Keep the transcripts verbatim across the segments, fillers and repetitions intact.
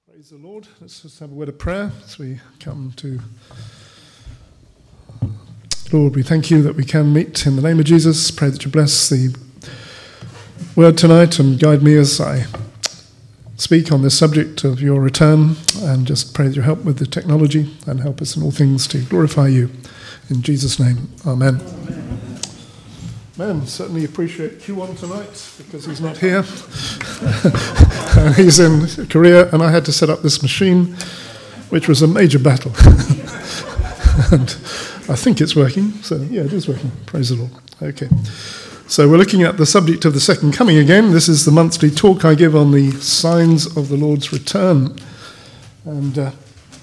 Praise the Lord. Let's just have a word of prayer as we come to... Lord, we thank you that we can meet in the name of Jesus. Pray that you bless the word tonight and guide me as I speak on this subject of your return, and just pray that you help with the technology and help us in all things to glorify you. In Jesus' name, amen. Man, certainly appreciate Q one tonight because he's not here. He's in Korea, and I had to set up this machine, which was a major battle. And I think it's working, so yeah, it is working. Praise the Lord. Okay. So we're looking at the subject of the second coming again. This is the monthly talk I give on the signs of the Lord's return. And uh,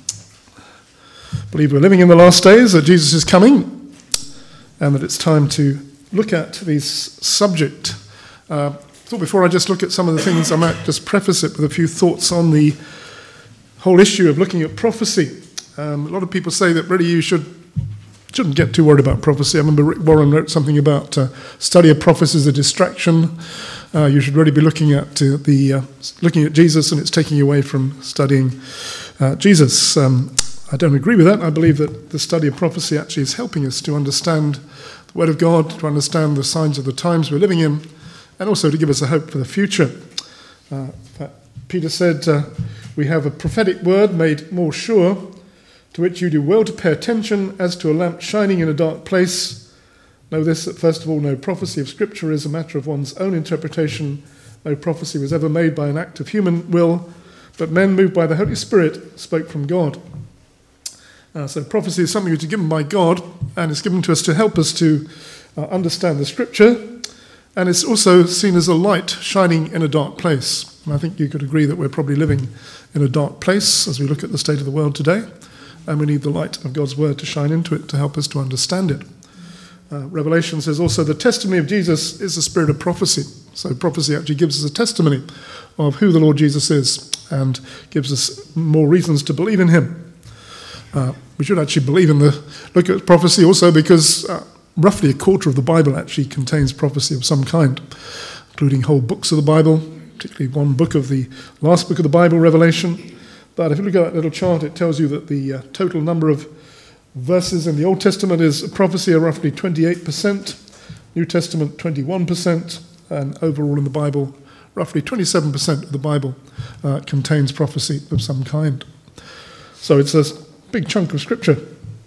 I believe we're living in the last days, that Jesus is coming, and that it's time to look at this subject. Uh, I thought before I just look at some of the things, I might just preface it with a few thoughts on the whole issue of looking at prophecy. Um, a lot of people say that really you should Shouldn't get too worried about prophecy. I remember Rick Warren wrote something about uh, study of prophecy as a distraction. Uh, you should really be looking at uh, the uh, looking at Jesus, and it's taking you away from studying uh, Jesus. Um, I don't agree with that. I believe that the study of prophecy actually is helping us to understand the Word of God, to understand the signs of the times we're living in, and also to give us a hope for the future. Uh, Peter said, uh, we have a prophetic word made more sure, to which you do well to pay attention as to a lamp shining in a dark place. Know this, that first of all, no prophecy of Scripture is a matter of one's own interpretation. No prophecy was ever made by an act of human will, but men moved by the Holy Spirit spoke from God. Uh, so prophecy is something which is given by God, and it's given to us to help us to uh, understand the Scripture, and it's also seen as a light shining in a dark place. And I think you could agree that we're probably living in a dark place as we look at the state of the world today. And we need the light of God's word to shine into it to help us to understand it. Uh, Revelation says also the testimony of Jesus is the spirit of prophecy. So prophecy actually gives us a testimony of who the Lord Jesus is and gives us more reasons to believe in him. Uh, we should actually believe in the look at prophecy also because uh, roughly a quarter of the Bible actually contains prophecy of some kind, including whole books of the Bible, particularly one book of the last book of the Bible, Revelation. But if you look at that little chart, it tells you that the uh, total number of verses in the Old Testament is prophecy are roughly twenty-eight percent, New Testament twenty-one percent, and overall in the Bible, roughly twenty-seven percent of the Bible uh, contains prophecy of some kind. So it's a big chunk of Scripture.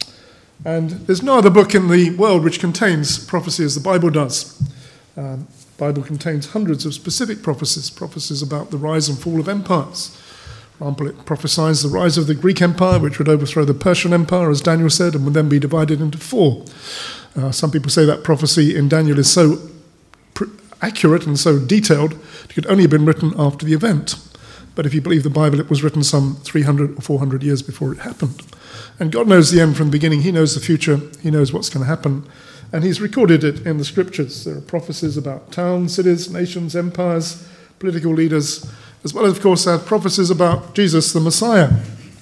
And there's no other book in the world which contains prophecy as the Bible does. Um, the Bible contains hundreds of specific prophecies, prophecies about the rise and fall of empires. For example, it prophesies the rise of the Greek Empire, which would overthrow the Persian Empire, as Daniel said, and would then be divided into four. Uh, some people say that prophecy in Daniel is so pr- accurate and so detailed, it could only have been written after the event. But if you believe the Bible, it was written some three hundred or four hundred years before it happened. And God knows the end from the beginning. He knows the future. He knows what's going to happen. And he's recorded it in the Scriptures. There are prophecies about towns, cities, nations, empires, political leaders, as well as, of course, our prophecies about Jesus, the Messiah.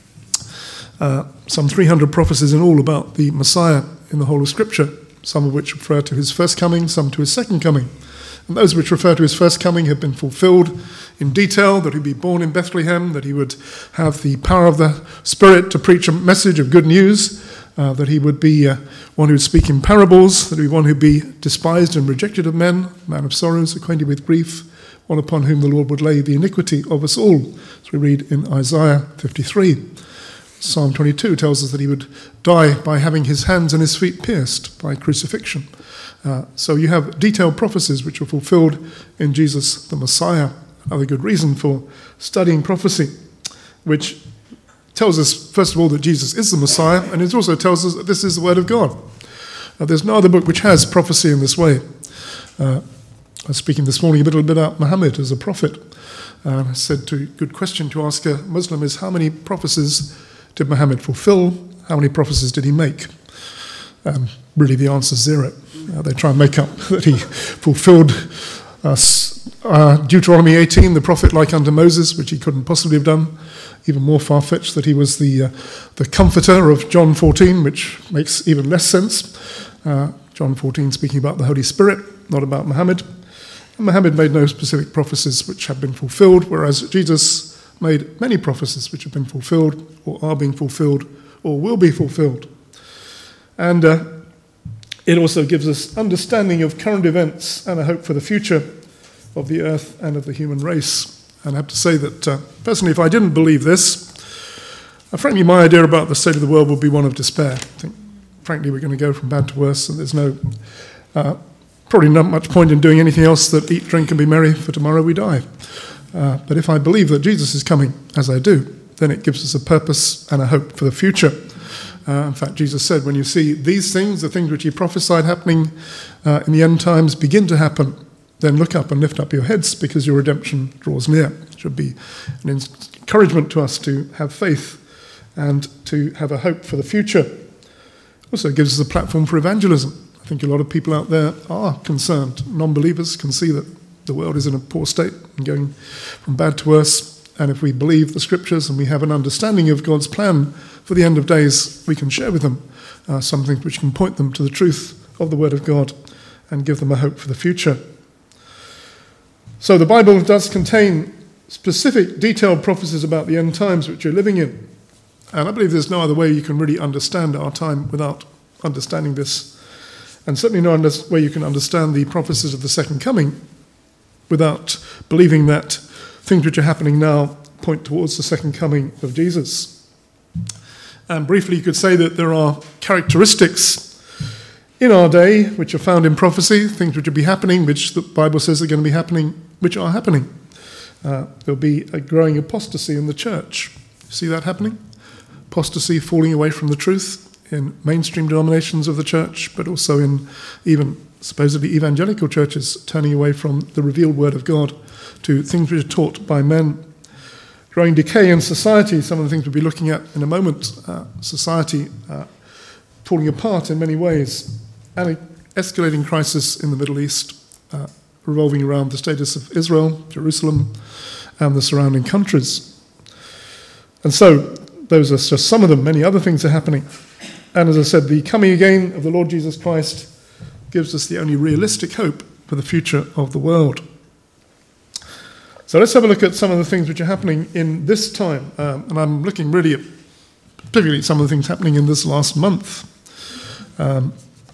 Uh, some three hundred prophecies in all about the Messiah in the whole of Scripture, some of which refer to his first coming, some to his second coming. And those which refer to his first coming have been fulfilled in detail, that he'd be born in Bethlehem, that he would have the power of the Spirit to preach a message of good news, uh, that he would be uh, one who would speak in parables, that he would be one who would be despised and rejected of men, man of sorrows, acquainted with grief, one upon whom the Lord would lay the iniquity of us all, as we read in Isaiah fifty-three. Psalm twenty-two tells us that he would die by having his hands and his feet pierced by crucifixion. Uh, so you have detailed prophecies which are fulfilled in Jesus the Messiah. Another good reason for studying prophecy, which tells us, first of all, that Jesus is the Messiah, and it also tells us that this is the Word of God. Uh, there's no other book which has prophecy in this way. Uh, I was speaking this morning a little bit about Muhammad as a prophet. Uh, I said, to good question to ask a Muslim is, how many prophecies did Muhammad fulfill? How many prophecies did he make? Um, really, the answer is zero. Uh, they try and make up that he fulfilled uh, uh, Deuteronomy eighteen, the prophet like unto Moses, which he couldn't possibly have done. Even more far-fetched that he was the uh, the comforter of John fourteen, which makes even less sense. Uh, John fourteen speaking about the Holy Spirit, not about Muhammad. And Muhammad made no specific prophecies which have been fulfilled, whereas Jesus made many prophecies which have been fulfilled or are being fulfilled or will be fulfilled. And uh, it also gives us understanding of current events and a hope for the future of the earth and of the human race. And I have to say that, uh, personally, if I didn't believe this, uh, frankly, my idea about the state of the world would be one of despair. I think, frankly, we're going to go from bad to worse, and there's no, uh, probably not much point in doing anything else than eat, drink, and be merry, for tomorrow we die. Uh, but if I believe that Jesus is coming, as I do, then it gives us a purpose and a hope for the future. Uh, in fact, Jesus said, when you see these things, the things which he prophesied happening uh, in the end times begin to happen, then look up and lift up your heads, because your redemption draws near. It should be an encouragement to us to have faith and to have a hope for the future. Also, it gives us a platform for evangelism. I think a lot of people out there are concerned. Non-believers can see that the world is in a poor state and going from bad to worse. And if we believe the scriptures and we have an understanding of God's plan for the end of days, we can share with them uh, something which can point them to the truth of the Word of God and give them a hope for the future. So the Bible does contain specific, detailed prophecies about the end times which you're living in. And I believe there's no other way you can really understand our time without understanding this. And certainly no way you can understand the prophecies of the second coming without believing that things which are happening now point towards the second coming of Jesus. And briefly, you could say that there are characteristics in our day which are found in prophecy, things which will be happening, which the Bible says are going to be happening, which are happening. Uh, there'll be a growing apostasy in the church. You see that happening? Apostasy, falling away from the truth in mainstream denominations of the church, but also in even supposedly evangelical churches, turning away from the revealed word of God to things which are taught by men. Growing decay in society, some of the things we'll be looking at in a moment. Uh, society uh, falling apart in many ways. And an escalating crisis in the Middle East, uh, revolving around the status of Israel, Jerusalem, and the surrounding countries. And so, those are just some of them. Many other things are happening. And as I said, the coming again of the Lord Jesus Christ gives us the only realistic hope for the future of the world. So let's have a look at some of the things which are happening in this time. Um, and I'm looking really at particularly some of the things happening in this last month. Um,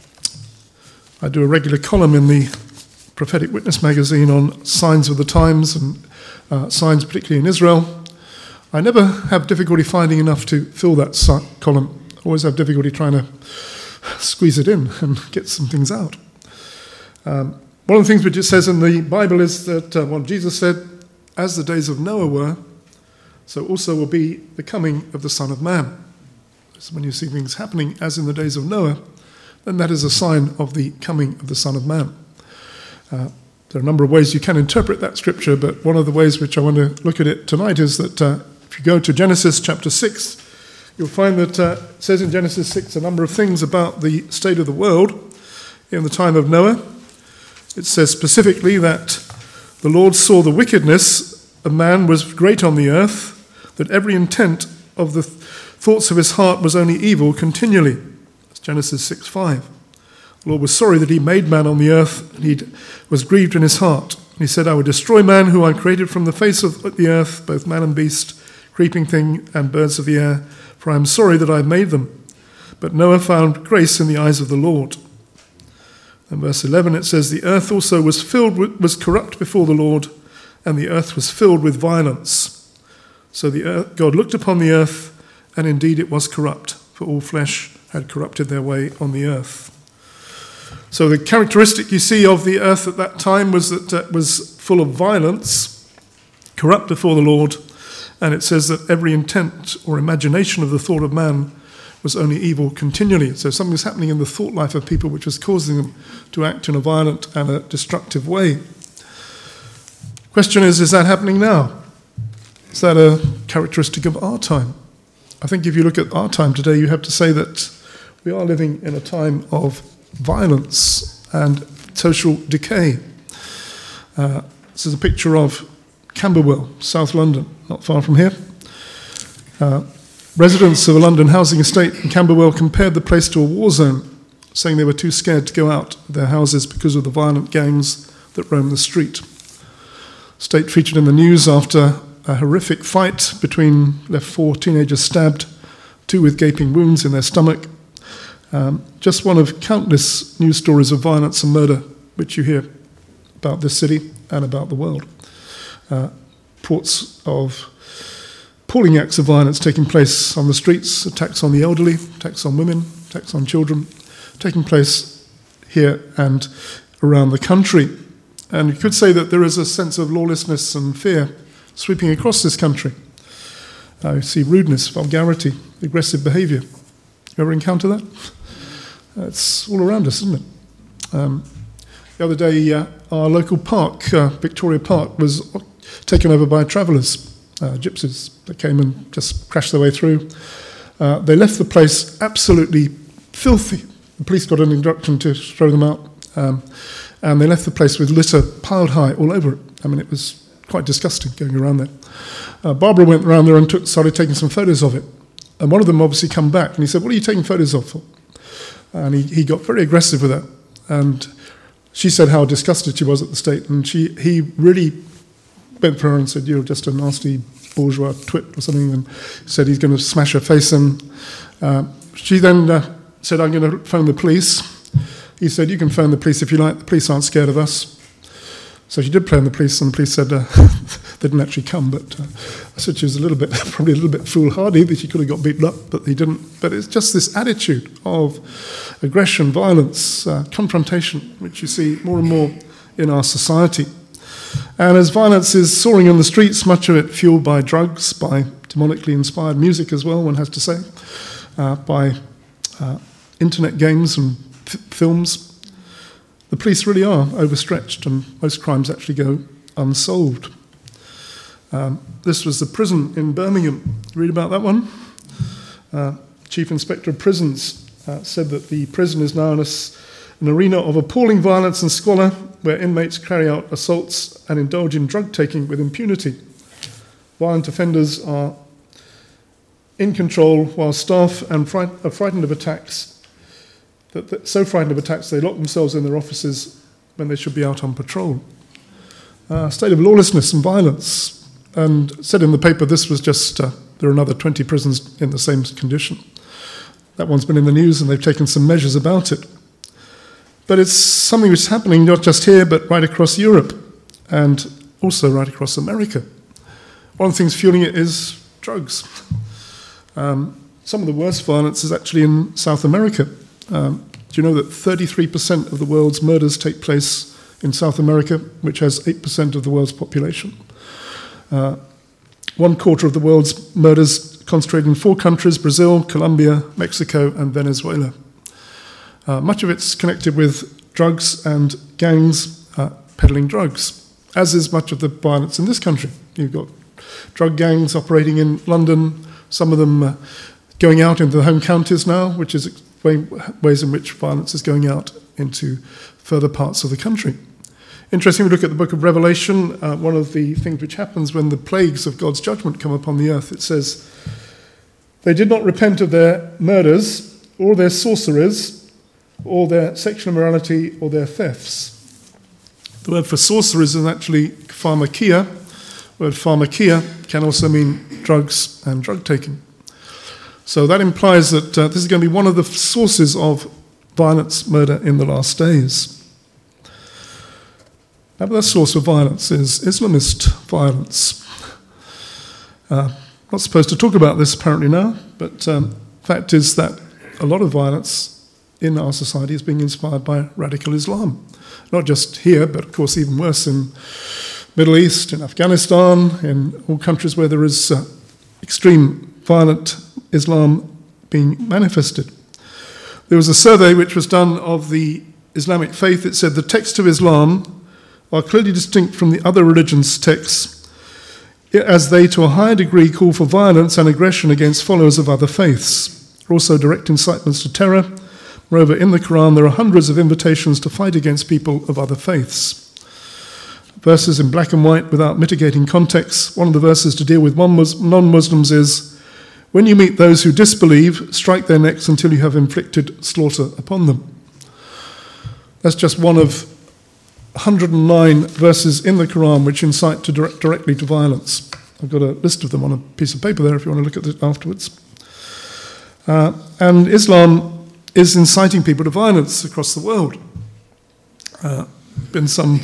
I do a regular column in the Prophetic Witness magazine on signs of the times and uh, signs particularly in Israel. I never have difficulty finding enough to fill that si- column. I always have difficulty trying to squeeze it in and get some things out. Um, one of the things which it says in the Bible is that, uh, well, Jesus said, as the days of Noah were, so also will be the coming of the Son of Man. So when you see things happening as in the days of Noah, then that is a sign of the coming of the Son of Man. Uh, there are a number of ways you can interpret that scripture, but one of the ways which I want to look at it tonight is that uh, if you go to Genesis chapter six, you'll find that uh, it says in Genesis six a number of things about the state of the world in the time of Noah. It says specifically that the Lord saw the wickedness of man was great on the earth, that every intent of the th- thoughts of his heart was only evil continually. That's Genesis six five. The Lord was sorry that he made man on the earth, and he was grieved in his heart. He said, I will destroy man who I created from the face of the earth, both man and beast, creeping thing and birds of the air, for I am sorry that I have made them. But Noah found grace in the eyes of the Lord. In verse eleven it says, the earth also was filled with, was corrupt before the Lord, and the earth was filled with violence. So the earth, God looked upon the earth, and indeed it was corrupt, for all flesh had corrupted their way on the earth. So the characteristic you see of the earth at that time was that it was full of violence, corrupt before the Lord, and it says that every intent or imagination of the thought of man was only evil continually. So something was happening in the thought life of people which was causing them to act in a violent and a destructive way. Question is, is that happening now? Is that a characteristic of our time? I think if you look at our time today, you have to say that we are living in a time of violence and social decay. Uh, this is a picture of Camberwell, South London, not far from here. Uh, Residents of a London housing estate in Camberwell compared the place to a war zone, saying they were too scared to go out of their houses because of the violent gangs that roam the street. State featured in the news after a horrific fight between, left four teenagers stabbed, two with gaping wounds in their stomach. Um, just one of countless news stories of violence and murder which you hear about this city and about the world. Uh, reports of appalling acts of violence taking place on the streets, attacks on the elderly, attacks on women, attacks on children, taking place here and around the country. And you could say that there is a sense of lawlessness and fear sweeping across this country. I see rudeness, vulgarity, aggressive behaviour. You ever encounter that? It's all around us, isn't it? Um, the other day, uh, our local park, uh, Victoria Park, was taken over by travellers, uh, gypsies that came and just crashed their way through. Uh, they left the place absolutely filthy. The police got an instruction to throw them out, um, and they left the place with litter piled high all over it. I mean, it was quite disgusting going around there. Uh, Barbara went around there and took, started taking some photos of it. And one of them obviously come back, and he said, "What are you taking photos of for?" And he, he got very aggressive with that. And she said how disgusted she was at the state, and she he really bent for her and said, "You're just a nasty bourgeois twit," or something, and said he's going to smash her face in. Uh, she then uh, said, "I'm going to phone the police." He said, "You can phone the police if you like. The police aren't scared of us." So she did phone the police, and the police said uh, they didn't actually come. But uh, I said she was a little bit, probably a little bit foolhardy, that she could have got beaten up, but they didn't. But it's just this attitude of aggression, violence, uh, confrontation, which you see more and more in our society. And as violence is soaring on the streets, much of it fueled by drugs, by demonically inspired music as well, one has to say, uh, by uh, internet games and f- films, the police really are overstretched, and most crimes actually go unsolved. Um, this was the prison in Birmingham. Read about that one? Uh, Chief Inspector of Prisons uh, said that the prison is now an, an arena of appalling violence and squalor, where inmates carry out assaults and indulge in drug taking with impunity. Violent offenders are in control, while staff and fright- are frightened of attacks. That, that, so frightened of attacks, they lock themselves in their offices when they should be out on patrol. Uh, state of lawlessness and violence. And said in the paper, this was just, uh, there are another twenty prisons in the same condition. That one's been in the news, and they've taken some measures about it. But it's something which is happening not just here, but right across Europe, and also right across America. One of the things fueling it is drugs. Um, some of the worst violence is actually in South America. Um, do you know that thirty-three percent of the world's murders take place in South America, which has eight percent of the world's population? Uh, one quarter of the world's murders concentrated in four countries: Brazil, Colombia, Mexico, and Venezuela. Uh, much of it's connected with drugs and gangs uh, peddling drugs, as is much of the violence in this country. You've got drug gangs operating in London, some of them uh, going out into the home counties now, which is ways in which violence is going out into further parts of the country. Interesting, we look at the book of Revelation, uh, one of the things which happens when the plagues of God's judgment come upon the earth, it says, "They did not repent of their murders, or their sorceries, or their sexual immorality, or their thefts." The word for sorceries is actually pharmakia. The word pharmakia can also mean drugs and drug taking. So that implies that uh, this is going to be one of the sources of violence, murder in the last days. Now, the source of violence is Islamist violence. Uh, not supposed to talk about this apparently now, but um, fact is that a lot of violence in our society is being inspired by radical Islam. Not just here, but of course even worse in Middle East, in Afghanistan, in all countries where there is uh, extreme violent Islam being manifested. There was a survey which was done of the Islamic faith. It said the texts of Islam are clearly distinct from the other religions' texts, as they to a higher degree call for violence and aggression against followers of other faiths. There are also direct incitements to terror. Moreover, in the Quran there are hundreds of invitations to fight against people of other faiths. Verses in black and white without mitigating context. One of the verses to deal with non-Muslims is, "When you meet those who disbelieve, strike their necks until you have inflicted slaughter upon them." That's just one of one hundred nine verses in the Quran which incite to direct, directly to violence. I've got a list of them on a piece of paper there if you want to look at it afterwards. Uh, and Islam is inciting people to violence across the world. Uh, been some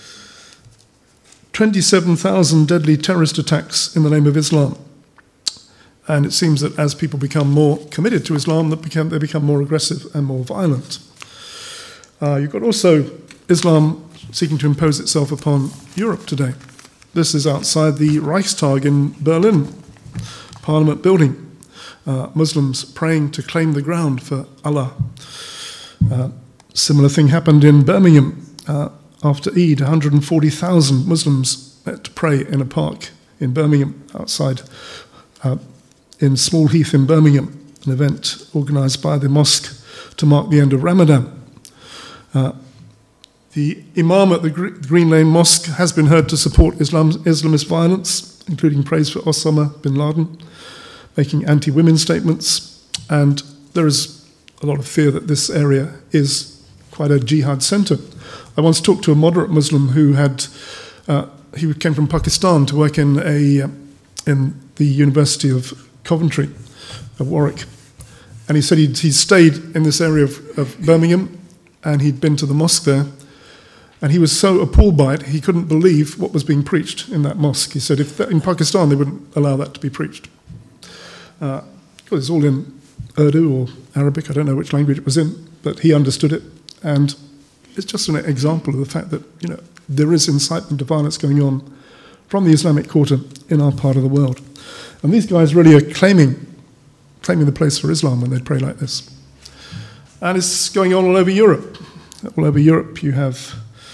twenty-seven thousand deadly terrorist attacks in the name of Islam. And it seems that as people become more committed to Islam, that become, they become more aggressive and more violent. Uh, you've got also Islam seeking to impose itself upon Europe today. This is outside the Reichstag in Berlin, Parliament building. Uh, Muslims praying to claim the ground for Allah. Uh, similar thing happened in Birmingham uh, after Eid. one hundred forty thousand Muslims met to pray in a park in Birmingham, outside uh, in Small Heath in Birmingham, an event organised by the mosque to mark the end of Ramadan. Uh, the Imam at the Green Lane Mosque has been heard to support Islam, Islamist violence, including praise for Osama bin Laden, making anti-women statements, and there is a lot of fear that this area is quite a jihad centre. I once talked to a moderate Muslim who had, uh, he came from Pakistan to work in a uh, in the University of Coventry, of Warwick, and he said he'd, he'd stayed in this area of, of Birmingham, and he'd been to the mosque there, and he was so appalled by it, he couldn't believe what was being preached in that mosque. He said if that, in Pakistan they wouldn't allow that to be preached. Uh, well, it's all in Urdu or Arabic, I don't know which language it was in, but he understood it, and it's just an example of the fact that, you know, there is incitement to violence going on from the Islamic Quarter in our part of the world. And these guys really are claiming, claiming the place for Islam when they pray like this. And it's going on all over Europe. All over Europe you have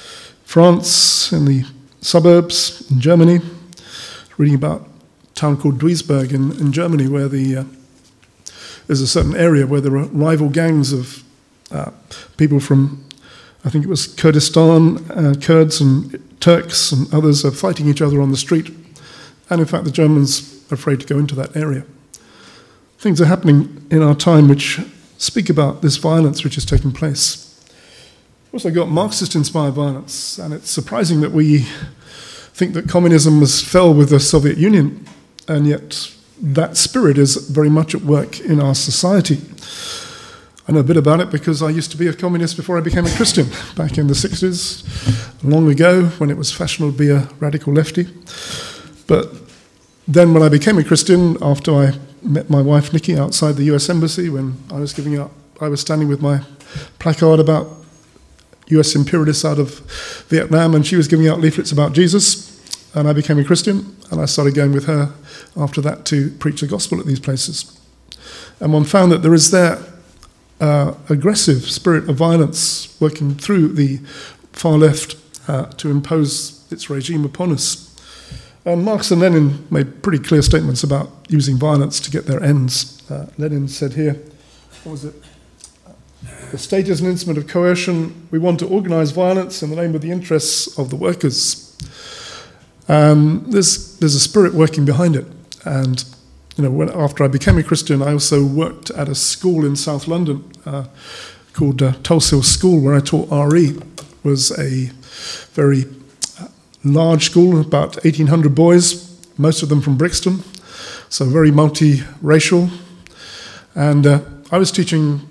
France in the suburbs, in Germany, reading about a town called Duisburg in, in Germany, where the uh, there's a certain area where there are rival gangs of uh, people from, I think it was Kurdistan, uh, Kurds and Turks and others are fighting each other on the street. And in fact, the Germans are afraid to go into that area. Things are happening in our time which speak about this violence which is taking place. We've also got Marxist-inspired violence, and it's surprising that we think that communism was fell with the Soviet Union, and yet that spirit is very much at work in our society. I know a bit about it because I used to be a communist before I became a Christian, back in the sixties, long ago, when it was fashionable to be a radical lefty. But then when I became a Christian, after I met my wife Nikki outside the U S Embassy, when I was giving up, I was standing with my placard about U S imperialists out of Vietnam, and she was giving out leaflets about Jesus, and I became a Christian, and I started going with her after that to preach the gospel at these places. And one found that there is there uh, aggressive spirit of violence working through the far left uh, to impose its regime upon us. And Marx and Lenin made pretty clear statements about using violence to get their ends. Uh, Lenin said here, what was it? The state is an instrument of coercion. We want to organize violence in the name of the interests of the workers. Um, there's, there's a spirit working behind it. And you know, when, after I became a Christian, I also worked at a school in South London uh, called uh, Tulse Hill School, where I taught R E. It was a very large school, about eighteen hundred boys, most of them from Brixton, so very multi-racial. And uh, I was teaching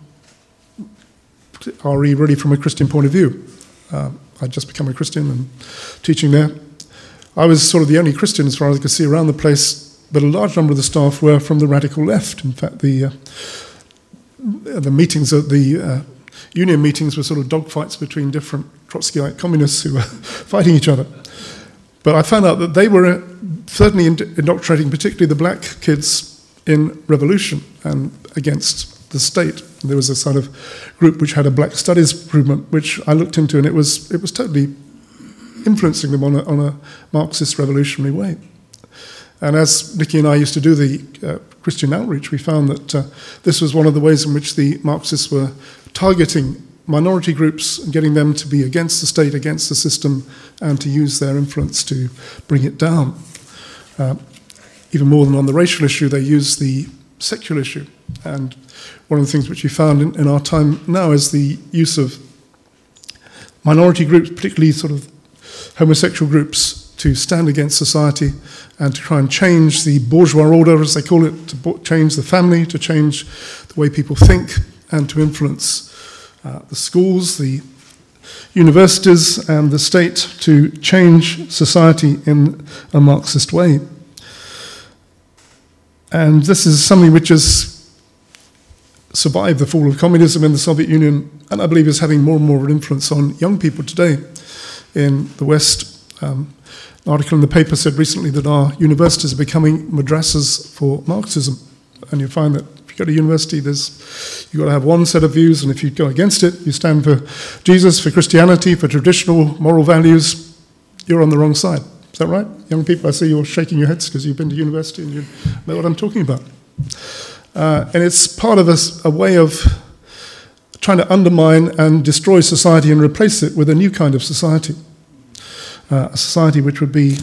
R E really from a Christian point of view. Uh, I'd just become a Christian and teaching there. I was sort of the only Christian as far as I could see around the place, but a large number of the staff were from the radical left. In fact, the uh, the meetings at the uh, union meetings were sort of dogfights between different Trotskyite communists who were fighting each other. But I found out that they were certainly indoctrinating, particularly the black kids, in revolution and against the state. And there was a sort of group which had a black studies movement, which I looked into, and it was it was totally influencing them on a, on a Marxist revolutionary way. And as Nikki and I used to do the uh, Christian outreach, we found that uh, this was one of the ways in which the Marxists were targeting minority groups and getting them to be against the state, against the system, and to use their influence to bring it down. Uh, even more than on the racial issue, they use the sexual issue. And one of the things which we found in, in our time now is the use of minority groups, particularly sort of homosexual groups, to stand against society and to try and change the bourgeois order, as they call it, to bo- change the family, to change the way people think, and to influence uh, the schools, the universities, and the state to change society in a Marxist way. And this is something which has survived the fall of communism in the Soviet Union, and I believe is having more and more influence on young people today in the West. Um, an article in the paper said recently that our universities are becoming madrasas for Marxism, and you find that if you go to university, there's you've got to have one set of views, and if you go against it, you stand for Jesus, for Christianity, for traditional moral values, you're on the wrong side. Is that right? Young people, I see you're shaking your heads because you've been to university and you know what I'm talking about. Uh, and it's part of a, a way of trying to undermine and destroy society and replace it with a new kind of society. Uh, a society which would be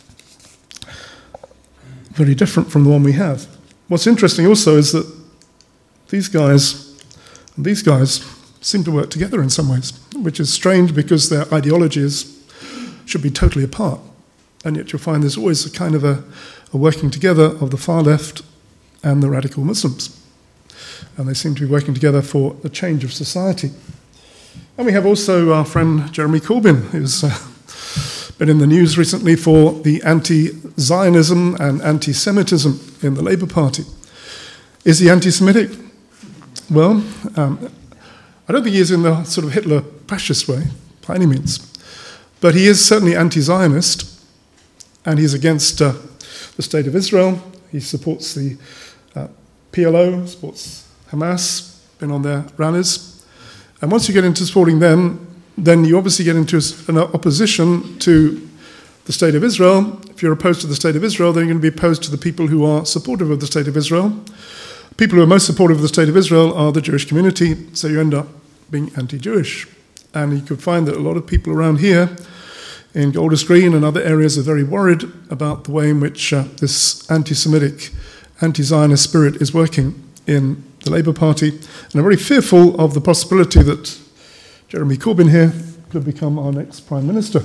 very different from the one we have. What's interesting also is that these guys and these guys seem to work together in some ways, which is strange because their ideologies should be totally apart. And yet you'll find there's always a kind of a, a working together of the far left and the radical Muslims. And they seem to be working together for a change of society. And we have also our friend Jeremy Corbyn, who's uh, been in the news recently for the anti-Zionism and anti-Semitism in the Labour Party. Is he anti-Semitic? Well, um, I don't think he is in the sort of Hitler fascist way, by any means. But he is certainly anti-Zionist, and he's against uh, the State of Israel. He supports the uh, P L O, supports Hamas, been on their rallies. And once you get into supporting them, then you obviously get into an opposition to the State of Israel. If you're opposed to the State of Israel, then you're going to be opposed to the people who are supportive of the State of Israel. People who are most supportive of the State of Israel are the Jewish community, so you end up being anti-Jewish. And you could find that a lot of people around here in Golders Green and other areas are very worried about the way in which uh, this anti-Semitic, anti-Zionist spirit is working in the Labour Party, and are very fearful of the possibility that Jeremy Corbyn here could become our next Prime Minister.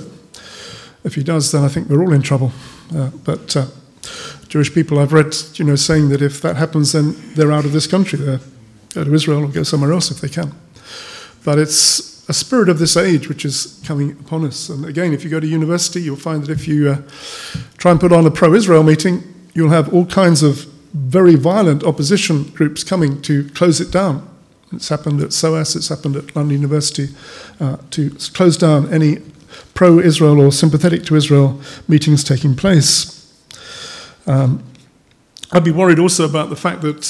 If he does, then I think we're all in trouble. Uh, but uh, Jewish people I've read, you know, saying that if that happens, then they're out of this country. They go to Israel or go somewhere else if they can. But it's a spirit of this age which is coming upon us. And again, if you go to university, you'll find that if you uh, try and put on a pro-Israel meeting, you'll have all kinds of very violent opposition groups coming to close it down. It's happened at SOAS, it's happened at London University, uh, to close down any pro-Israel or sympathetic to Israel meetings taking place. Um, I'd be worried also about the fact that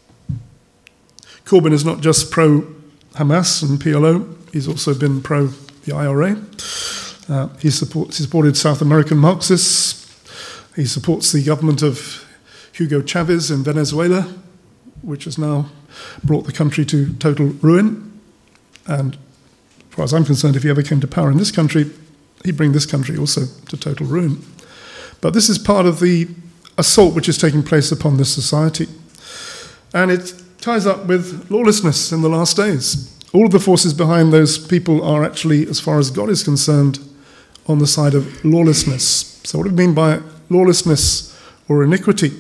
Corbyn is not just pro-Hamas and P L O, he's also been pro the I R A. Uh, he, supports, he supported South American Marxists. He supports the government of Hugo Chavez in Venezuela, which has now brought the country to total ruin. And as far as I'm concerned, if he ever came to power in this country, he'd bring this country also to total ruin. But this is part of the assault which is taking place upon this society. And it ties up with lawlessness in the last days. All of the forces behind those people are actually, as far as God is concerned, on the side of lawlessness. So what do we mean by lawlessness or iniquity?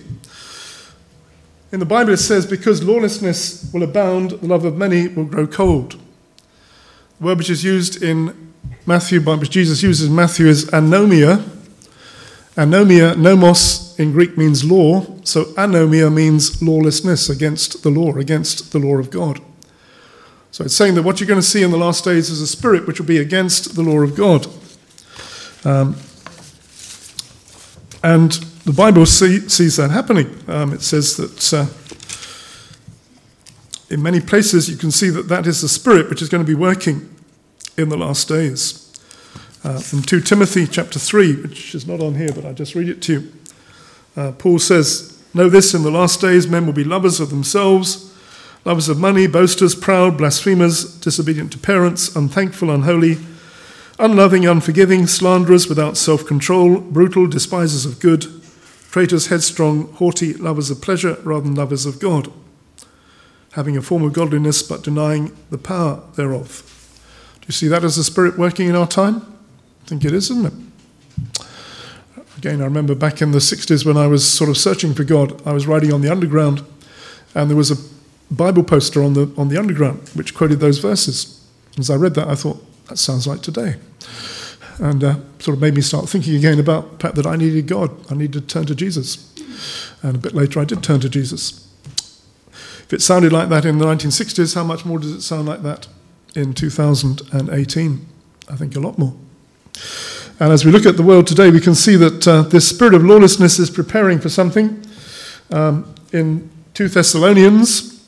In the Bible it says, because lawlessness will abound, the love of many will grow cold. The word which is used in Matthew, which Jesus uses in Matthew, is anomia. Anomia, nomos in Greek means law, so anomia means lawlessness, against the law, against the law of God. So it's saying that what you're going to see in the last days is a spirit which will be against the law of God. Um, and the Bible see, sees that happening. Um, it says that uh, in many places you can see that that is the spirit which is going to be working in the last days. Uh, from Second Timothy chapter three, which is not on here, but I'll just read it to you. Uh, Paul says, "Know this, in the last days men will be lovers of themselves, lovers of money, boasters, proud, blasphemers, disobedient to parents, unthankful, unholy, unloving, unforgiving, slanderers, without self-control, brutal, despisers of good, traitors, headstrong, haughty, lovers of pleasure rather than lovers of God, having a form of godliness but denying the power thereof." Do you see that as the spirit working in our time? I think it is, isn't it? Again, I remember back in the sixties when I was sort of searching for God, I was riding on the Underground, and there was a Bible poster on the on the Underground which quoted those verses. As I read that, I thought, that sounds like today. And uh, sort of made me start thinking again about the fact that I needed God. I needed to turn to Jesus. And a bit later, I did turn to Jesus. If it sounded like that in the nineteen sixties, how much more does it sound like that in two thousand eighteen? I think a lot more. And as we look at the world today, we can see that uh, this spirit of lawlessness is preparing for something. Um, in two Thessalonians,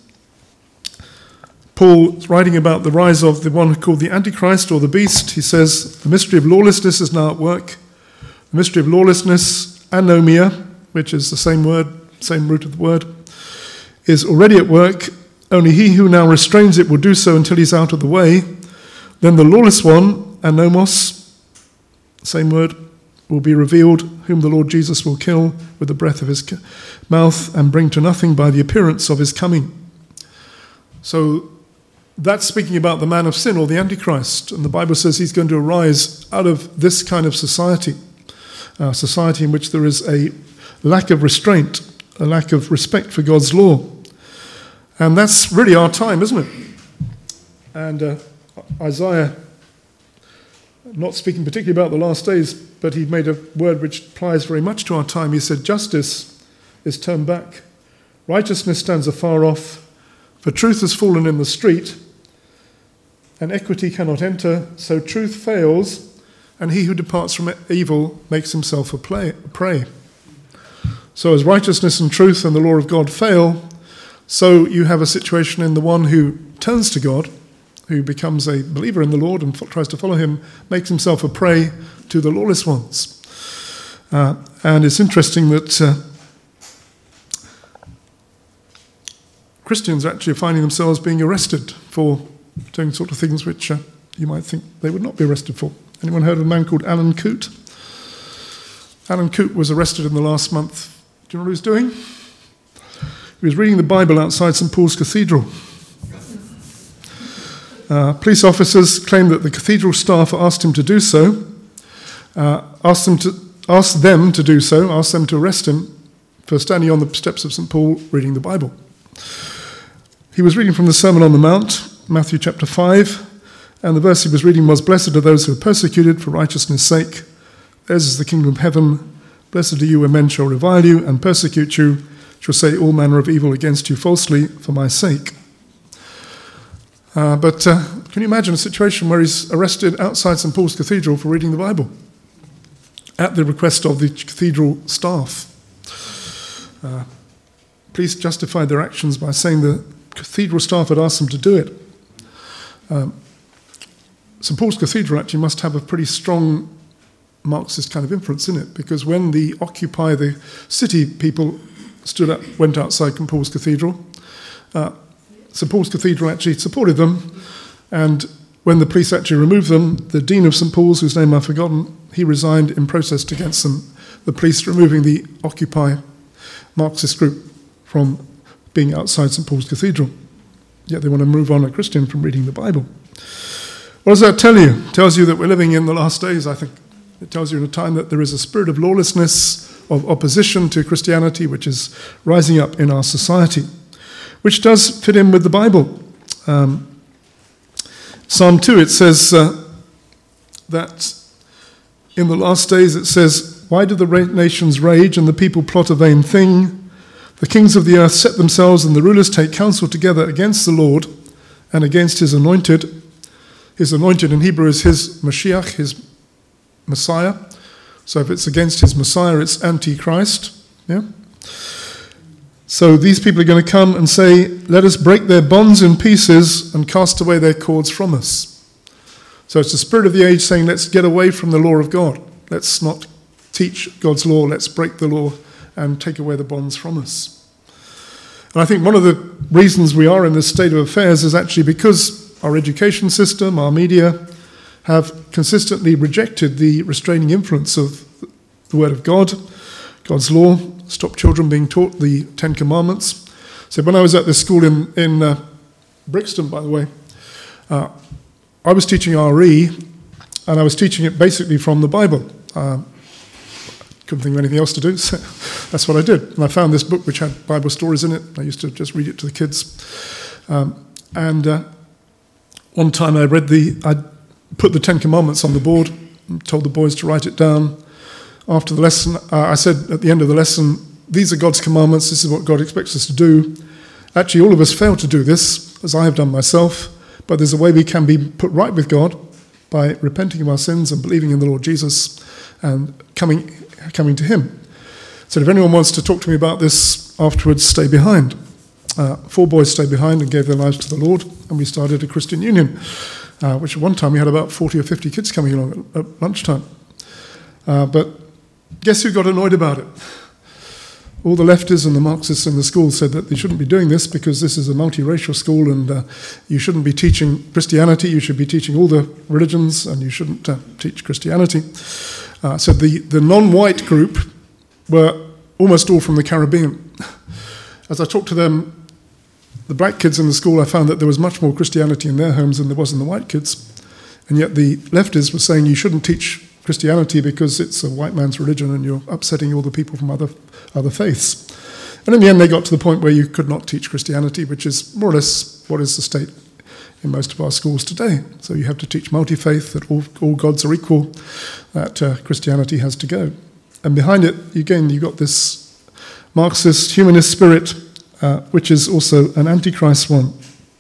Paul, writing about the rise of the one called the Antichrist or the Beast, he says, the mystery of lawlessness is now at work. The mystery of lawlessness, anomia, which is the same word, same root of the word, is already at work. Only he who now restrains it will do so until he's out of the way. Then the lawless one, anomos, same word, will be revealed, whom the Lord Jesus will kill with the breath of his mouth and bring to nothing by the appearance of his coming. So that's speaking about the man of sin or the Antichrist. And the Bible says he's going to arise out of this kind of society, a society in which there is a lack of restraint, a lack of respect for God's law. And that's really our time, isn't it? And uh, Isaiah, not speaking particularly about the last days, but he made a word which applies very much to our time. He said, justice is turned back, righteousness stands afar off, for truth has fallen in the street, and equity cannot enter, so truth fails, and he who departs from evil makes himself a prey. So as righteousness and truth and the law of God fail, so you have a situation in the one who turns to God, who becomes a believer in the Lord and tries to follow him, makes himself a prey to the lawless ones. Uh, and it's interesting that uh, Christians are actually finding themselves being arrested for doing sort of things which uh, you might think they would not be arrested for. Anyone heard of a man called Alan Coote? Alan Coote was arrested in the last month. Do you know what he was doing? He was reading the Bible outside Saint Paul's Cathedral. Uh, police officers claimed that the cathedral staff asked him to do so, uh, asked them to asked them to do so, asked them to arrest him for standing on the steps of Saint Paul reading the Bible. He was reading from the Sermon on the Mount, Matthew chapter five, and the verse he was reading was, "Blessed are those who are persecuted for righteousness' sake. Theirs is the kingdom of heaven. Blessed are you when men shall revile you and persecute you, shall say all manner of evil against you falsely for my sake." Uh, but uh, can you imagine a situation where he's arrested outside Saint Paul's Cathedral for reading the Bible at the request of the cathedral staff? Uh, police justified their actions by saying the cathedral staff had asked them to do it. Um, Saint Paul's Cathedral actually must have a pretty strong Marxist kind of influence in it, because when the Occupy the City people stood up, went outside Saint Paul's Cathedral, uh, Saint Paul's Cathedral actually supported them, and when the police actually removed them, the Dean of Saint Paul's, whose name I've forgotten, he resigned in protest against them, the police removing the Occupy Marxist group from being outside Saint Paul's Cathedral. Yet they want to move on a Christian from reading the Bible. What does that tell you? It tells you that we're living in the last days, I think. It tells you in a time that there is a spirit of lawlessness, of opposition to Christianity, which is rising up in our society, which does fit in with the Bible. Um, Psalm two, it says uh, that in the last days, it says, "Why do the nations rage and the people plot a vain thing? The kings of the earth set themselves and the rulers take counsel together against the Lord and against his anointed." His anointed in Hebrew is his Mashiach, his Messiah. So if it's against his Messiah, it's Antichrist. Yeah. So these people are going to come and say, "Let us break their bonds in pieces and cast away their cords from us." So it's the spirit of the age saying, let's get away from the law of God. Let's not teach God's law. Let's break the law and take away the bonds from us. And I think one of the reasons we are in this state of affairs is actually because our education system, our media, have consistently rejected the restraining influence of the Word of God, God's law, stop children being taught the Ten Commandments. So when I was at this school in, in uh, Brixton, by the way, uh, I was teaching R E, and I was teaching it basically from the Bible. Because couldn't think of anything else to do, so that's what I did. And I found this book which had Bible stories in it. I used to just read it to the kids. Um, and uh, one time I read the, I put the Ten Commandments on the board and told the boys to write it down. After the lesson, uh, I said at the end of the lesson, these are God's commandments, this is what God expects us to do. Actually, all of us fail to do this, as I have done myself, but there's a way we can be put right with God by repenting of our sins and believing in the Lord Jesus and coming coming to him. So if anyone wants to talk to me about this afterwards, stay behind. Uh, four boys stayed behind and gave their lives to the Lord, and we started a Christian Union, uh, which at one time we had about forty or fifty kids coming along at, at lunchtime. Uh, but guess who got annoyed about it? All the leftists and the Marxists in the school said that they shouldn't be doing this because this is a multiracial school and uh, you shouldn't be teaching Christianity, you should be teaching all the religions and you shouldn't uh, teach Christianity. Uh, so the, the non-white group were almost all from the Caribbean. As I talked to them, the black kids in the school, I found that there was much more Christianity in their homes than there was in the white kids. And yet the leftists were saying you shouldn't teach Christianity because it's a white man's religion and you're upsetting all the people from other other faiths. And in the end they got to the point where you could not teach Christianity, which is more or less what is the state in most of our schools today. So you have to teach multi-faith, that all, all gods are equal, that uh, Christianity has to go. And behind it, again, you've got this Marxist, humanist spirit, uh, which is also an antichrist one.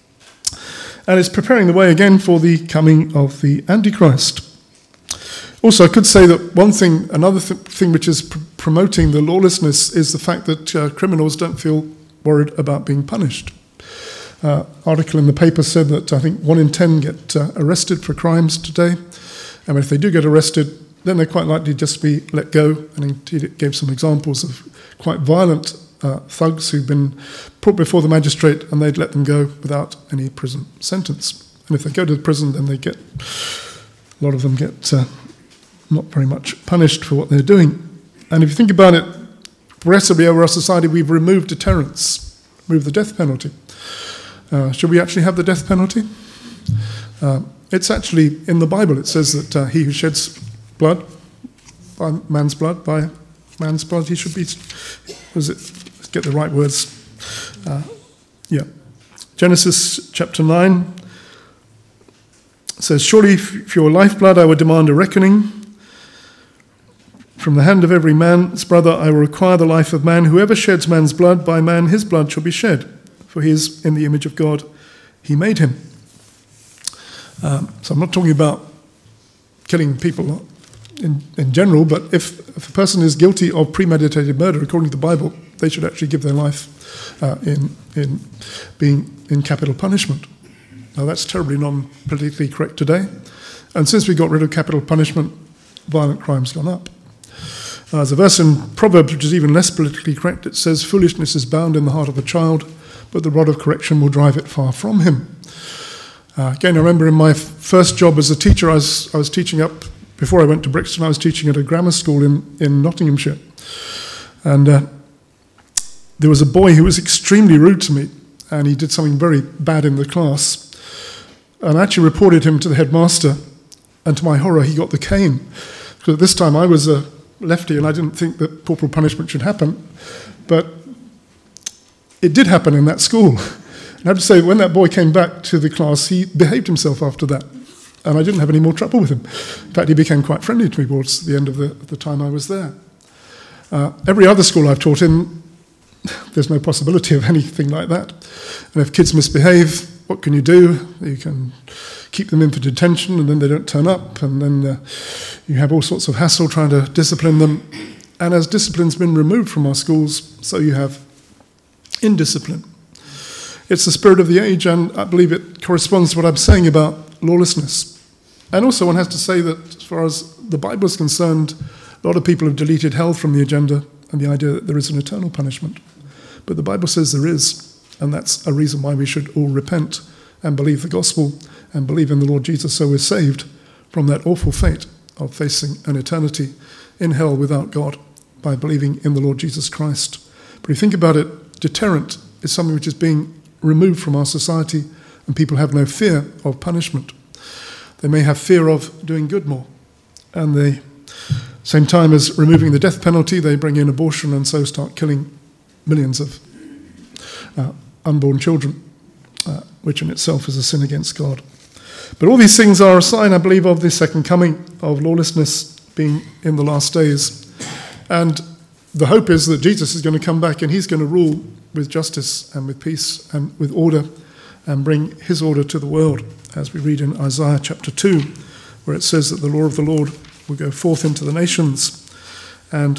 And it's preparing the way again for the coming of the Antichrist. Also, I could say that one thing, another th- thing which is pr- promoting the lawlessness is the fact that uh, criminals don't feel worried about being punished. Uh, article in the paper said that I think one in ten get uh, arrested for crimes today. And if they do get arrested, then they're quite likely to just be let go. And indeed it gave some examples of quite violent uh, thugs who've been put before the magistrate and they'd let them go without any prison sentence. And if they go to the prison, then they get, a lot of them get uh, not very much punished for what they're doing. And if you think about it, progressively over our society, we've removed deterrence, removed the death penalty. Uh, should we actually have the death penalty? Uh, it's actually in the Bible. It says that uh, he who sheds blood, by man's blood, by man's blood, he should be, was it, let's get the right words. Uh, yeah. Genesis chapter nine says, surely for your lifeblood I would demand a reckoning. From the hand of every man's brother I will require the life of man. Whoever sheds man's blood, by man his blood shall be shed. For he is in the image of God. He made him. Um, so I'm not talking about killing people in, in general, but if, if a person is guilty of premeditated murder, according to the Bible, they should actually give their life uh, in, in being in capital punishment. Now that's terribly non-politically correct today. And since we got rid of capital punishment, violent crime's gone up. Uh, there's a verse in Proverbs which is even less politically correct. It says, foolishness is bound in the heart of a child, but the rod of correction will drive it far from him. Uh, again, I remember in my f- first job as a teacher, I was, I was teaching up, before I went to Brixton, I was teaching at a grammar school in, in Nottinghamshire. And uh, there was a boy who was extremely rude to me, and he did something very bad in the class. And I actually reported him to the headmaster, and to my horror, he got the cane. Because at this time, I was a lefty, and I didn't think that corporal punishment should happen. But it did happen in that school. And I have to say, when that boy came back to the class, he behaved himself after that. And I didn't have any more trouble with him. In fact, he became quite friendly to me towards the end of the, the time I was there. Uh, every other school I've taught in, there's no possibility of anything like that. And if kids misbehave, what can you do? You can keep them in for detention, and then they don't turn up, and then uh, you have all sorts of hassle trying to discipline them. And as discipline's been removed from our schools, so you have indiscipline. It's the spirit of the age, and I believe it corresponds to what I'm saying about lawlessness. And also one has to say that as far as the Bible is concerned, a lot of people have deleted hell from the agenda and the idea that there is an eternal punishment. But the Bible says there is, and that's a reason why we should all repent and believe the gospel and believe in the Lord Jesus so we're saved from that awful fate of facing an eternity in hell without God by believing in the Lord Jesus Christ. But if you think about it, deterrent is something which is being removed from our society, and people have no fear of punishment. They may have fear of doing good more, and they Same time as removing the death penalty, they bring in abortion and so start killing millions of uh, unborn children, uh, which in itself is a sin against God. But all these things are a sign, I believe, of the second coming, of lawlessness being in the last days. And the hope is that Jesus is going to come back and he's going to rule with justice and with peace and with order and bring his order to the world, as we read in Isaiah chapter two, where it says that the law of the Lord will go forth into the nations, and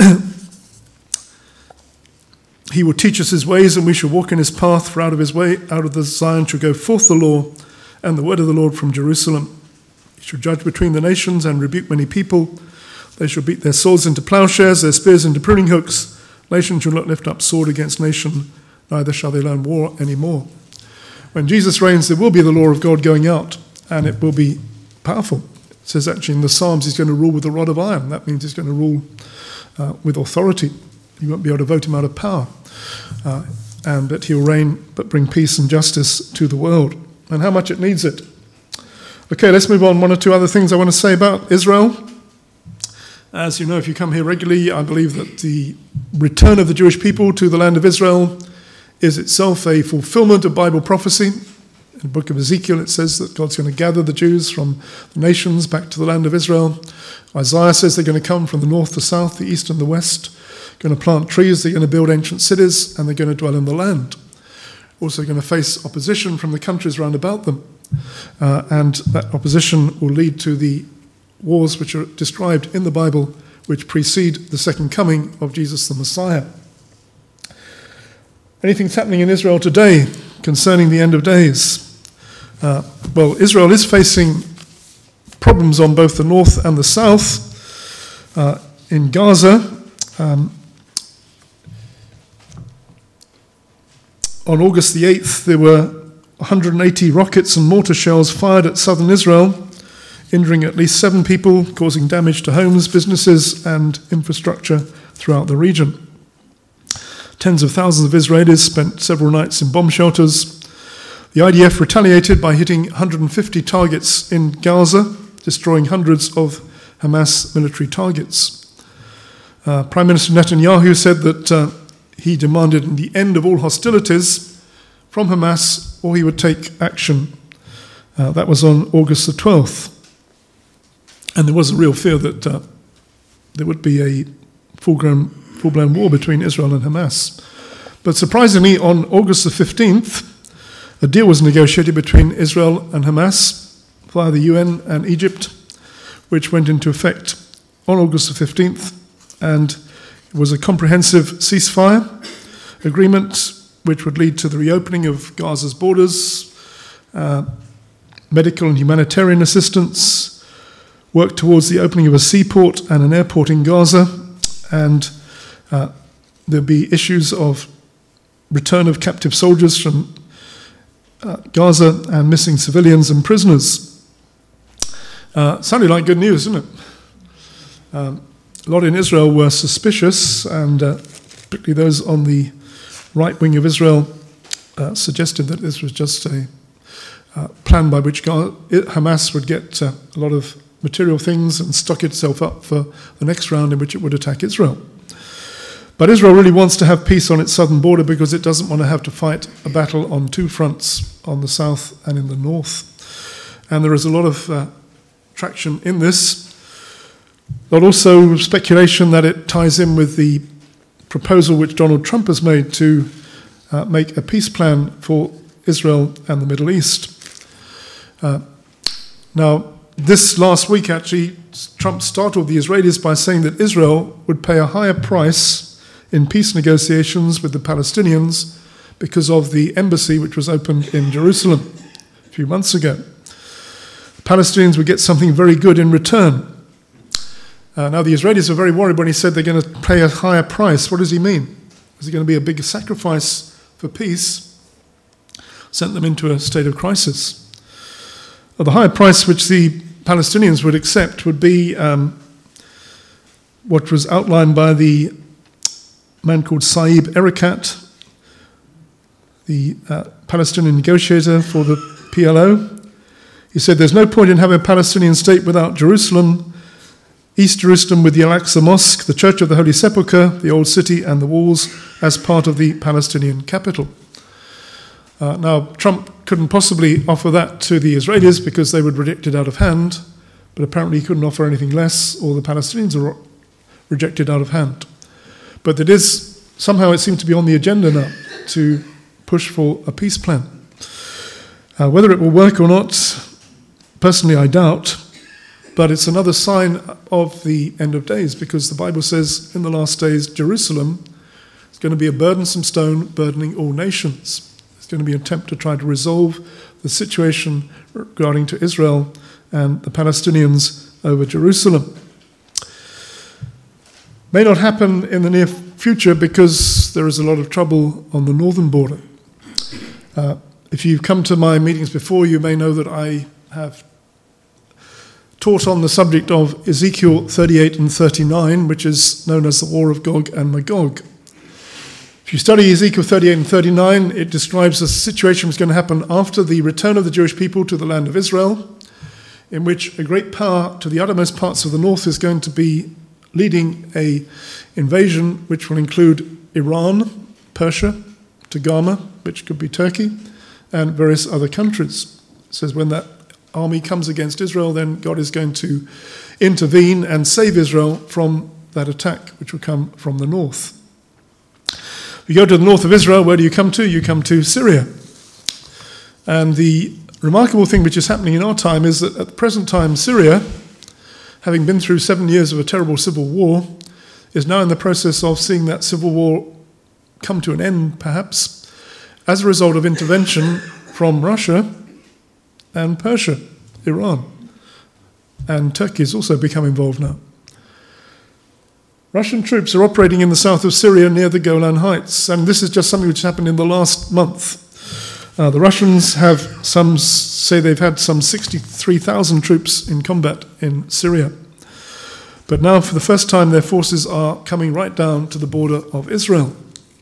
he will teach us his ways, and we shall walk in his path, for out of his way, out of the Zion shall go forth the law, and the word of the Lord from Jerusalem. He shall judge between the nations and rebuke many people. They shall beat their swords into plowshares, their spears into pruning hooks. Nation shall not lift up sword against nation, neither shall they learn war any more. When Jesus reigns, there will be the law of God going out, and it will be powerful. It says actually in the Psalms he's going to rule with a rod of iron. That means he's going to rule uh, with authority. You won't be able to vote him out of power. Uh, and that he'll reign but bring peace and justice to the world. And how much it needs it. Okay, let's move on. One or two other things I want to say about Israel. As you know, if you come here regularly, I believe that the return of the Jewish people to the land of Israel is itself a fulfillment of Bible prophecy. In the book of Ezekiel, it says that God's going to gather the Jews from the nations back to the land of Israel. Isaiah says they're going to come from the north, the south, the east, and the west. Going to plant trees, they're going to build ancient cities, and they're going to dwell in the land. Also going to face opposition from the countries round about them. Uh, and that opposition will lead to the wars which are described in the Bible, which precede the second coming of Jesus the Messiah. Anything's happening in Israel today concerning the end of days? Uh, well, Israel is facing problems on both the north and the south. Uh, in Gaza, um, on August the eighth, there were one hundred eighty rockets and mortar shells fired at southern Israel, injuring at least seven people, causing damage to homes, businesses, and infrastructure throughout the region. Tens of thousands of Israelis spent several nights in bomb shelters. The I D F retaliated by hitting one hundred fifty targets in Gaza, destroying hundreds of Hamas military targets. Uh, Prime Minister Netanyahu said that uh, he demanded the end of all hostilities from Hamas, or he would take action. Uh, that was on August the twelfth. And there was a real fear that uh, there would be a full-grown, full-blown war between Israel and Hamas. But surprisingly, on August the fifteenth, a deal was negotiated between Israel and Hamas via the U N and Egypt, which went into effect on August the fifteenth, and it was a comprehensive ceasefire agreement which would lead to the reopening of Gaza's borders, uh, medical and humanitarian assistance, work towards the opening of a seaport and an airport in Gaza, and uh, there'll be issues of return of captive soldiers from uh, Gaza and missing civilians and prisoners. Uh, sounded like good news, isn't it? Um, a lot in Israel were suspicious, and uh, particularly those on the right wing of Israel uh, suggested that this was just a uh, plan by which God, it, Hamas would get uh, a lot of material things and stock itself up for the next round in which it would attack Israel. But Israel really wants to have peace on its southern border because it doesn't want to have to fight a battle on two fronts, on the south and in the north. And there is a lot of uh, traction in this. But also speculation that it ties in with the proposal which Donald Trump has made to uh, make a peace plan for Israel and the Middle East. Uh, now, this last week, actually, Trump startled the Israelis by saying that Israel would pay a higher price in peace negotiations with the Palestinians because of the embassy which was opened in Jerusalem a few months ago. The Palestinians would get something very good in return. Uh, now, the Israelis are very worried when he said they're going to pay a higher price. What does he mean? Is it going to be a bigger sacrifice for peace? Sent them into a state of crisis. Well, the higher price which the Palestinians would accept would be um, what was outlined by the man called Saeb Erekat, the uh, Palestinian negotiator for the P L O. He said, "There's no point in having a Palestinian state without Jerusalem. East Jerusalem with the Al-Aqsa Mosque, the Church of the Holy Sepulchre, the Old City and the walls as part of the Palestinian capital. Uh, now, Trump couldn't possibly offer that to the Israelis because they would reject it out of hand, but apparently he couldn't offer anything less, or the Palestinians are rejected out of hand. But it is, somehow it seems to be on the agenda now to push for a peace plan. Uh, whether it will work or not, personally I doubt, but it's another sign of the end of days, because the Bible says in the last days, Jerusalem is going to be a burdensome stone burdening all nations. It's going to be an attempt to try to resolve the situation regarding to Israel and the Palestinians over Jerusalem. May not happen in the near future because there is a lot of trouble on the northern border. Uh, if you've come to my meetings before, you may know that I have taught on the subject of Ezekiel thirty-eight and thirty-nine, which is known as the War of Gog and Magog. If you study Ezekiel thirty-eight and thirty-nine, it describes a situation that's going to happen after the return of the Jewish people to the land of Israel, in which a great power to the uttermost parts of the north is going to be leading a invasion which will include Iran, Persia, Togarmah, which could be Turkey, and various other countries. It says when that army comes against Israel, then God is going to intervene and save Israel from that attack, which will come from the north. If you go to the north of Israel, where do you come to? You come to Syria. And the remarkable thing which is happening in our time is that at the present time, Syria, having been through seven years of a terrible civil war, is now in the process of seeing that civil war come to an end, perhaps, as a result of intervention from Russia and Persia, Iran. And Turkey has also become involved now. Russian troops are operating in the south of Syria near the Golan Heights, and this is just something which happened in the last month. Uh, the Russians have some say they've had some sixty-three thousand troops in combat in Syria. But now, for the first time, their forces are coming right down to the border of Israel.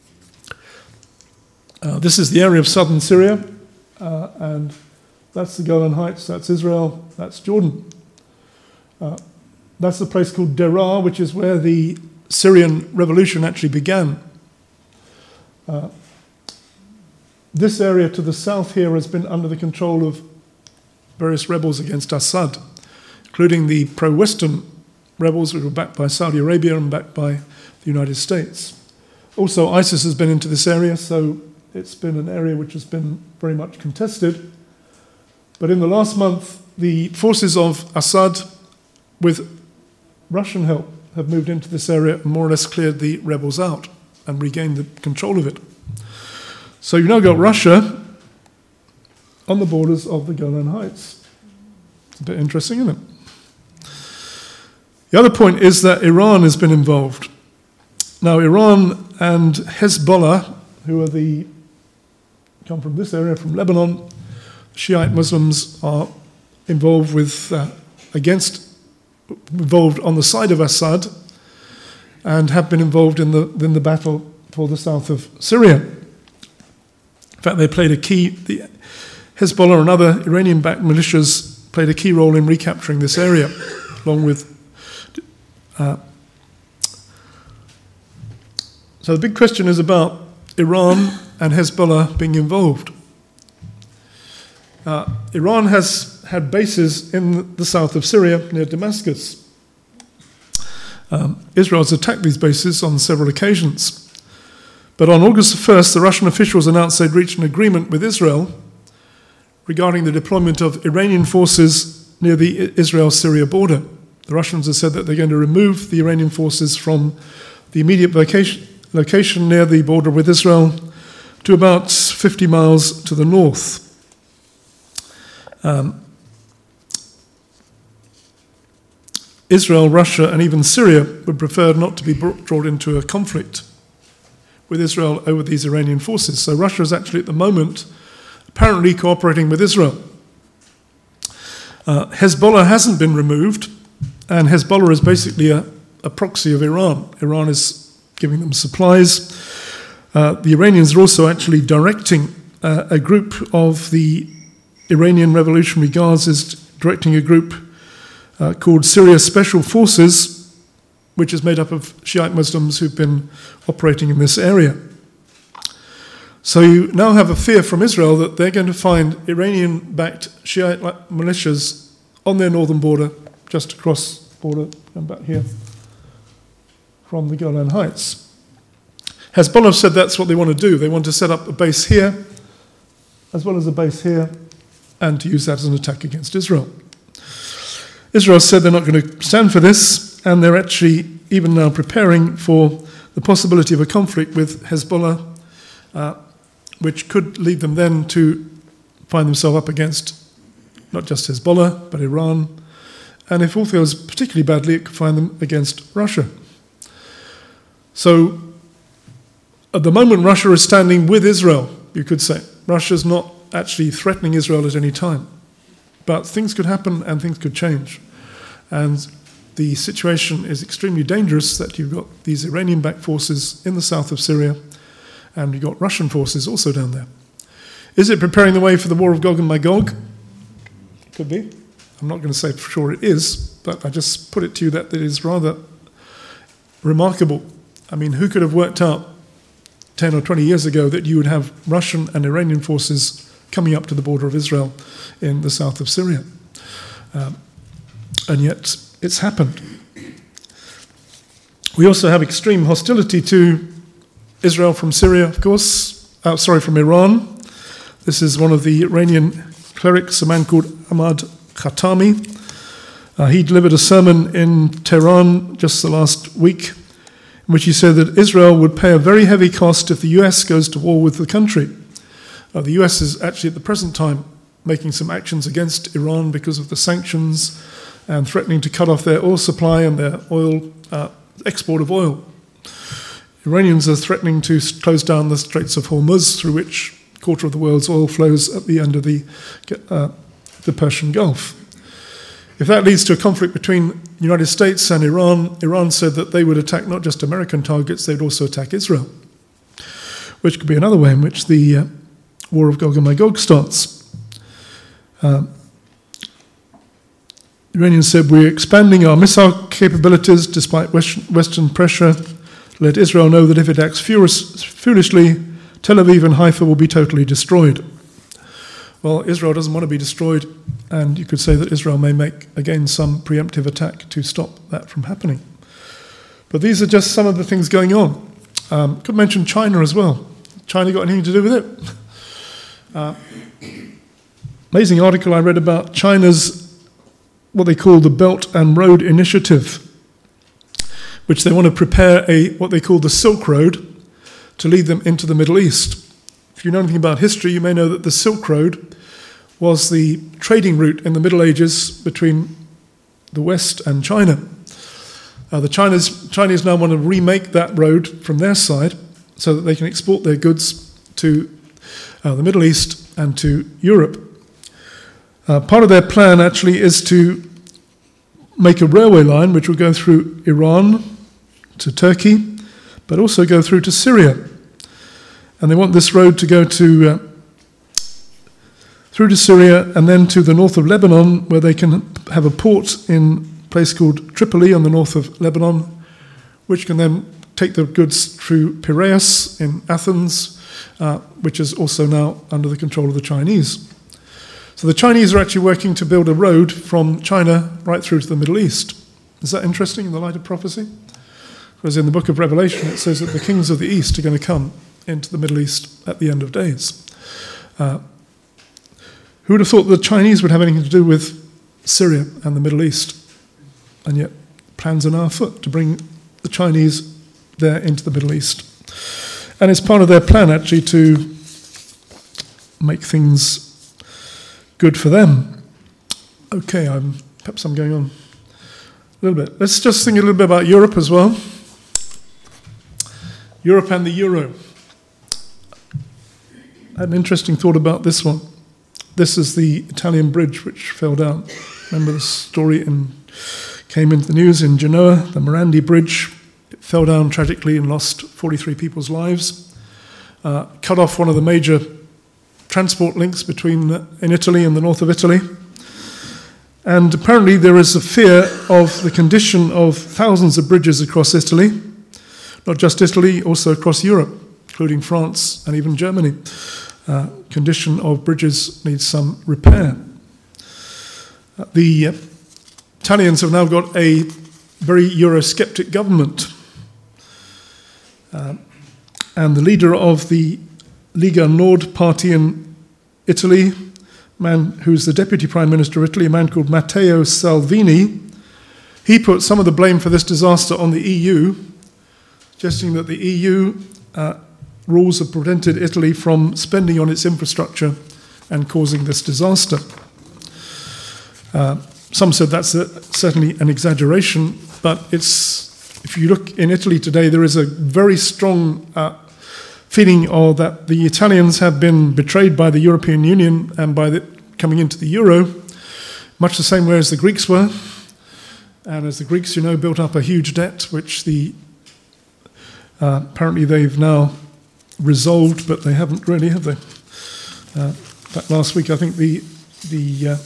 Uh, this is the area of southern Syria, uh, and that's the Golan Heights, that's Israel, that's Jordan. Uh, that's the place called Deraa, which is where the Syrian revolution actually began. Uh, This area to the south here has been under the control of various rebels against Assad, including the pro-Western rebels who were backed by Saudi Arabia and backed by the United States. Also, ISIS has been into this area, so it's been an area which has been very much contested. But in the last month, the forces of Assad, with Russian help, have moved into this area and more or less cleared the rebels out and regained the control of it. So you've now got Russia on the borders of the Golan Heights. It's a bit interesting, isn't it? The other point is that Iran has been involved. Now, Iran and Hezbollah, who are the come from this area, from Lebanon, Shiite Muslims are involved with uh, against involved on the side of Assad and have been involved in the in the battle for the south of Syria. In fact, they played a key, the Hezbollah and other Iranian-backed militias played a key role in recapturing this area, along with... Uh, so the big question is about Iran and Hezbollah being involved. Uh, Iran has had bases in the south of Syria, near Damascus. Um, Israel has attacked these bases on several occasions. But on August the first, the Russian officials announced they'd reached an agreement with Israel regarding the deployment of Iranian forces near the Israel-Syria border. The Russians have said that they're going to remove the Iranian forces from the immediate location, location near the border with Israel to about fifty miles to the north. Um, Israel, Russia, and even Syria would prefer not to be brought, drawn into a conflict with Israel over these Iranian forces. So Russia is actually at the moment apparently cooperating with Israel. Uh, Hezbollah hasn't been removed, and Hezbollah is basically a, a proxy of Iran. Iran is giving them supplies. Uh, the Iranians are also actually directing uh, a group of the Iranian Revolutionary Guards is directing a group uh, called Syria Special Forces, which is made up of Shiite Muslims who've been operating in this area. So you now have a fear from Israel that they're going to find Iranian-backed Shiite militias on their northern border, just across the border, and back here, from the Golan Heights. Hezbollah said that's what they want to do. They want to set up a base here, as well as a base here, and to use that as an attack against Israel. Israel said they're not going to stand for this, and they're actually even now preparing for the possibility of a conflict with Hezbollah, uh, which could lead them then to find themselves up against not just Hezbollah, but Iran, and if all goes particularly badly, it could find them against Russia. So, at the moment, Russia is standing with Israel, you could say. Russia's not actually threatening Israel at any time. But things could happen and things could change. And the situation is extremely dangerous that you've got these Iranian-backed forces in the south of Syria, and you've got Russian forces also down there. Is it preparing the way for the war of Gog and Magog? Could be. I'm not going to say for sure it is, but I just put it to you that it is rather remarkable. I mean, who could have worked out ten or twenty years ago that you would have Russian and Iranian forces coming up to the border of Israel in the south of Syria? Um, and yet it's happened. We also have extreme hostility to Israel from Syria, of course, uh, sorry, from Iran. This is one of the Iranian clerics, a man called Ahmad Khatami. Uh, he delivered a sermon in Tehran just the last week, in which he said that Israel would pay a very heavy cost if the U S goes to war with the country. Uh, the U S is actually at the present time making some actions against Iran because of the sanctions and threatening to cut off their oil supply and their oil uh, export of oil. Iranians are threatening to close down the Straits of Hormuz, through which a quarter of the world's oil flows at the end of the, uh, the Persian Gulf. If that leads to a conflict between the United States and Iran, Iran said that they would attack not just American targets, they'd also attack Israel, which could be another way in which the uh, war of Gog and Magog starts. Um, Iranians said, we're expanding our missile capabilities despite Western pressure. Let Israel know that if it acts foolishly, Tel Aviv and Haifa will be totally destroyed. Well, Israel doesn't want to be destroyed, and you could say that Israel may make, again, some preemptive attack to stop that from happening. But these are just some of the things going on. Um, could mention China as well. China got anything to do with it? Uh, amazing article I read about China's, what they call the Belt and Road Initiative, which they want to prepare a what they call the Silk Road to lead them into the Middle East. If you know anything about history, you may know that the Silk Road was the trading route in the Middle Ages between the West and China. Uh, the Chinese, Chinese now want to remake that road from their side so that they can export their goods to uh, the Middle East and to Europe. Uh, part of their plan actually is to make a railway line which will go through Iran to Turkey, but also go through to Syria. And they want this road to go to uh, through to Syria and then to the north of Lebanon, where they can have a port in a place called Tripoli on the north of Lebanon, which can then take the goods through Piraeus in Athens, uh, which is also now under the control of the Chinese. So the Chinese are actually working to build a road from China right through to the Middle East. Is that interesting in the light of prophecy? Because in the book of Revelation it says that the kings of the East are going to come into the Middle East at the end of days. Uh, who would have thought the Chinese would have anything to do with Syria and the Middle East? And yet plans are now afoot to bring the Chinese there into the Middle East. And it's part of their plan actually to make things good for them. Okay, I'm, perhaps I'm going on a little bit. Let's just think a little bit about Europe as well. Europe and the euro. I had an interesting thought about this one. This is the Italian bridge which fell down. Remember the story in, came into the news in Genoa, the Morandi Bridge. It fell down tragically and lost forty-three people's lives. Uh, cut off one of the major transport links between uh, in Italy and the north of Italy. And apparently there is a fear of the condition of thousands of bridges across Italy, not just Italy, also across Europe, including France and even Germany. Uh, condition of bridges needs some repair. Uh, the uh, Italians have now got a very Eurosceptic government. Uh, and the leader of the Lega Nord party in Italy, man who's the deputy prime minister of Italy, a man called Matteo Salvini, he put some of the blame for this disaster on the E U, suggesting that the E U uh, rules have prevented Italy from spending on its infrastructure and causing this disaster. Uh, some said that's a, certainly an exaggeration, but it's, if you look in Italy today, there is a very strong uh, feeling of that the Italians have been betrayed by the European Union and by the, coming into the euro, much the same way as the Greeks were. And as the Greeks, you know, built up a huge debt, which the uh, apparently they've now resolved, but they haven't really, have they? Uh, that last week, I think the the uh,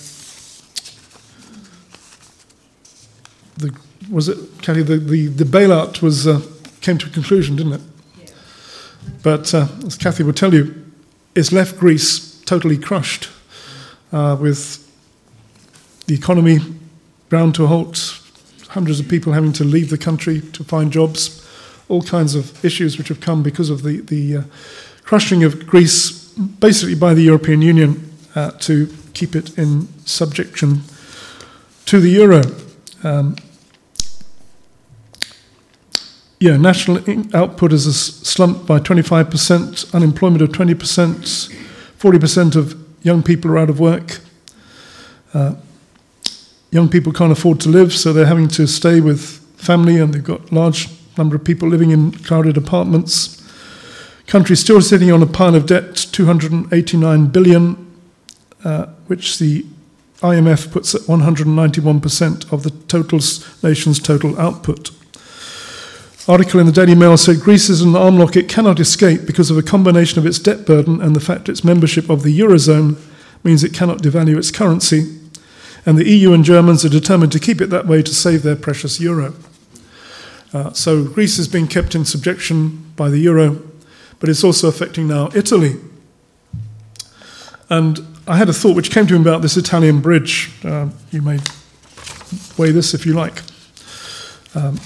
the was it, Kathy? The the, the bailout was uh, came to a conclusion, didn't it? Yeah. But uh, as Kathy will tell you, it's left Greece totally crushed, uh, with the economy ground to a halt, hundreds of people having to leave the country to find jobs, all kinds of issues which have come because of the, the uh, crushing of Greece, basically by the European Union, uh, to keep it in subjection to the euro. Um, yeah, national output is slumped by twenty-five percent, unemployment of twenty percent, forty percent of young people are out of work. Uh, young people can't afford to live, so they're having to stay with family, and they've got large number of people living in crowded apartments. Country still sitting on a pile of debt, two hundred eighty-nine billion, uh, which the I M F puts at one hundred ninety-one percent of the total nation's total output. Article in the Daily Mail said Greece is an arm lock it cannot escape because of a combination of its debt burden and the fact its membership of the Eurozone means it cannot devalue its currency, and the E U and Germans are determined to keep it that way to save their precious euro. Uh, so Greece is being kept in subjection by the euro, but it's also affecting now Italy. And I had a thought which came to me about this Italian bridge. Uh, you may weigh this if you like. Um,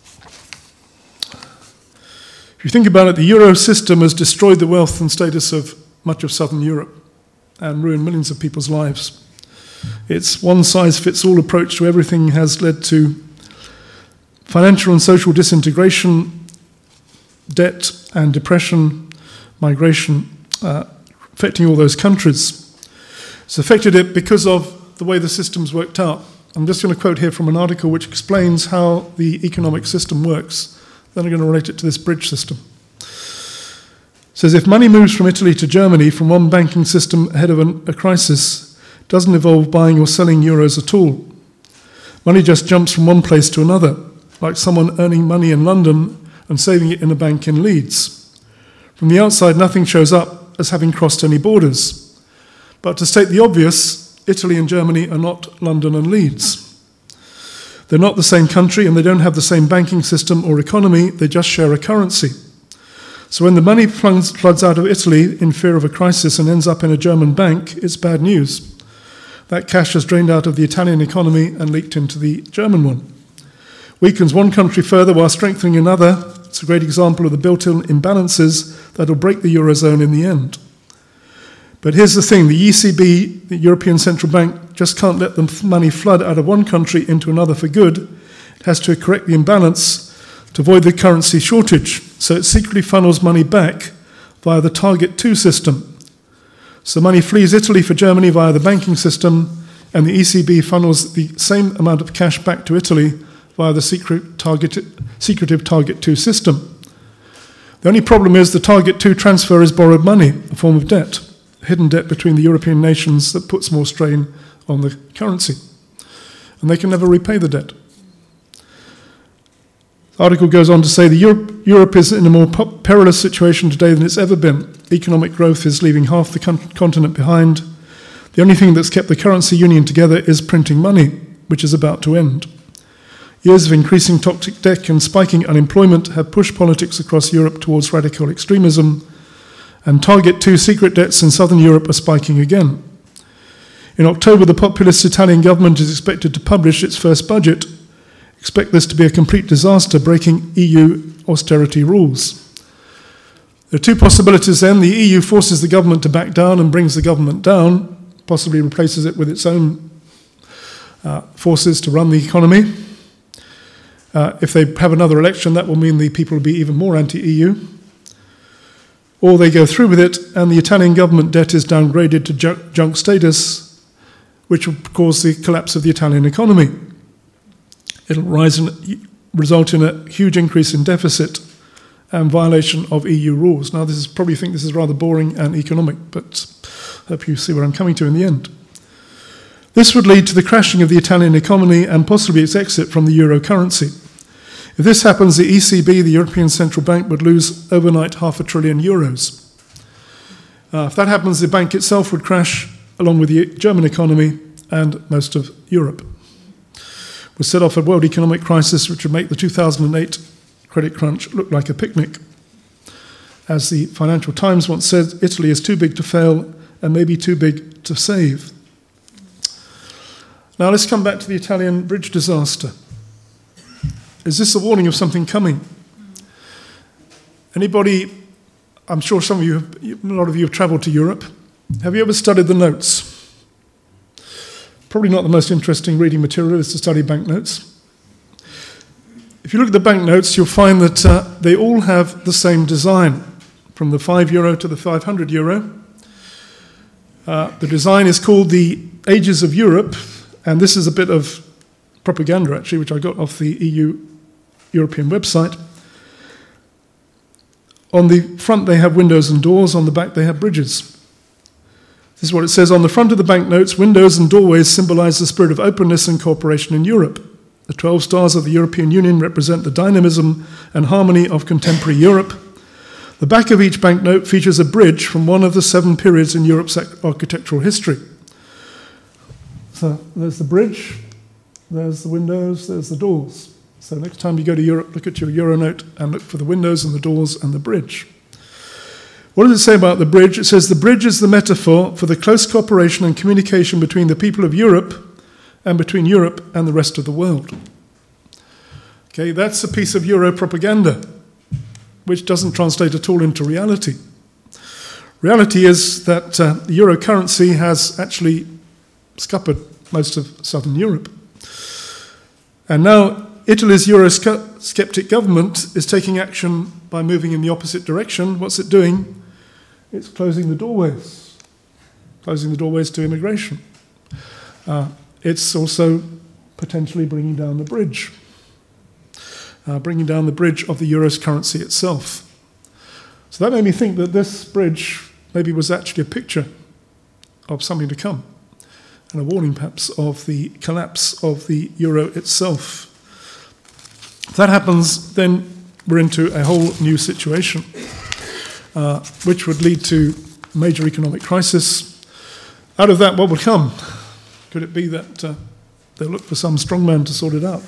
if you think about it, the euro system has destroyed the wealth and status of much of southern Europe and ruined millions of people's lives. Its one-size-fits-all approach to everything has led to financial and social disintegration, debt and depression, migration, uh, affecting all those countries. It's affected it because of the way the system's worked out. I'm just going to quote here from an article which explains how the economic system works. Then I'm going to relate it to this bridge system. It says, if money moves from Italy to Germany from one banking system ahead of an, a crisis, it doesn't involve buying or selling euros at all. Money just jumps from one place to another, like someone earning money in London and saving it in a bank in Leeds. From the outside, nothing shows up as having crossed any borders. But to state the obvious, Italy and Germany are not London and Leeds. They're not the same country, and they don't have the same banking system or economy, they just share a currency. So when the money floods out of Italy in fear of a crisis and ends up in a German bank, it's bad news. That cash has drained out of the Italian economy and leaked into the German one. Weakens one country further while strengthening another. It's a great example of the built-in imbalances that will break the Eurozone in the end. But here's the thing, the E C B, the European Central Bank, just can't let the money flood out of one country into another for good. It has to correct the imbalance to avoid the currency shortage. So it secretly funnels money back via the Target two system. So money flees Italy for Germany via the banking system, and the E C B funnels the same amount of cash back to Italy via the secret target, secretive Target two system. The only problem is the Target two transfer is borrowed money, a form of debt, a hidden debt between the European nations that puts more strain on the currency. And they can never repay the debt. The article goes on to say that Europe, Europe is in a more perilous situation today than it's ever been. Economic growth is leaving half the con- continent behind. The only thing that's kept the currency union together is printing money, which is about to end. Years of increasing toxic debt and spiking unemployment have pushed politics across Europe towards radical extremism, and Target two secret debts in southern Europe are spiking again. In October, the populist Italian government is expected to publish its first budget. Expect this to be a complete disaster, breaking E U austerity rules. There are two possibilities then. The E U forces the government to back down and brings the government down, possibly replaces it with its own uh, forces to run the economy. Uh, if they have another election, that will mean the people will be even more anti-E U. Or they go through with it, and the Italian government debt is downgraded to junk, junk status, which will cause the collapse of the Italian economy. It'll rise and result in a huge increase in deficit and violation of E U rules. Now, this is probably think this is rather boring and economic, but I hope you see where I'm coming to in the end. This would lead to the crashing of the Italian economy and possibly its exit from the euro currency. If this happens, the E C B, the European Central Bank, would lose overnight half a trillion euros. Uh, if that happens, the bank itself would crash along with the German economy and most of Europe. Would set off a world economic crisis which would make the two thousand eight credit crunch look like a picnic. As the Financial Times once said, Italy is too big to fail and maybe too big to save. Now let's come back to the Italian bridge disaster. Is this a warning of something coming? Anybody, I'm sure some of you, have, a lot of you have travelled to Europe. Have you ever studied the notes? Probably not the most interesting reading material is to study banknotes. If you look at the banknotes, you'll find that uh, they all have the same design, from the five euro to the five hundred euro. Uh, the design is called the Ages of Europe, and this is a bit of propaganda, actually, which I got off the E U European website. On the front, they have windows and doors. On the back, they have bridges. This is what it says on the front of the banknotes. Windows and doorways symbolize the spirit of openness and cooperation in Europe. The twelve stars of the European Union represent the dynamism and harmony of contemporary Europe. The back of each banknote features a bridge from one of the seven periods in Europe's architectural history. So there's the bridge, there's the windows, there's the doors. So next time you go to Europe, look at your Euro note and look for the windows and the doors and the bridge. What does it say about the bridge? It says the bridge is the metaphor for the close cooperation and communication between the people of Europe and between Europe and the rest of the world. Okay, that's a piece of Euro propaganda, which doesn't translate at all into reality. Reality is that uh, the Euro currency has actually scuppered most of southern Europe. And now Italy's Eurosceptic government is taking action by moving in the opposite direction. What's it doing? It's closing the doorways, closing the doorways to immigration. Uh, it's also potentially bringing down the bridge, uh, bringing down the bridge of the Euro's currency itself. So that made me think that this bridge maybe was actually a picture of something to come, and a warning perhaps of the collapse of the euro itself. If that happens, then we're into a whole new situation, uh, which would lead to a major economic crisis. Out of that, what will come? Could it be that uh, they'll look for some strongman to sort it out?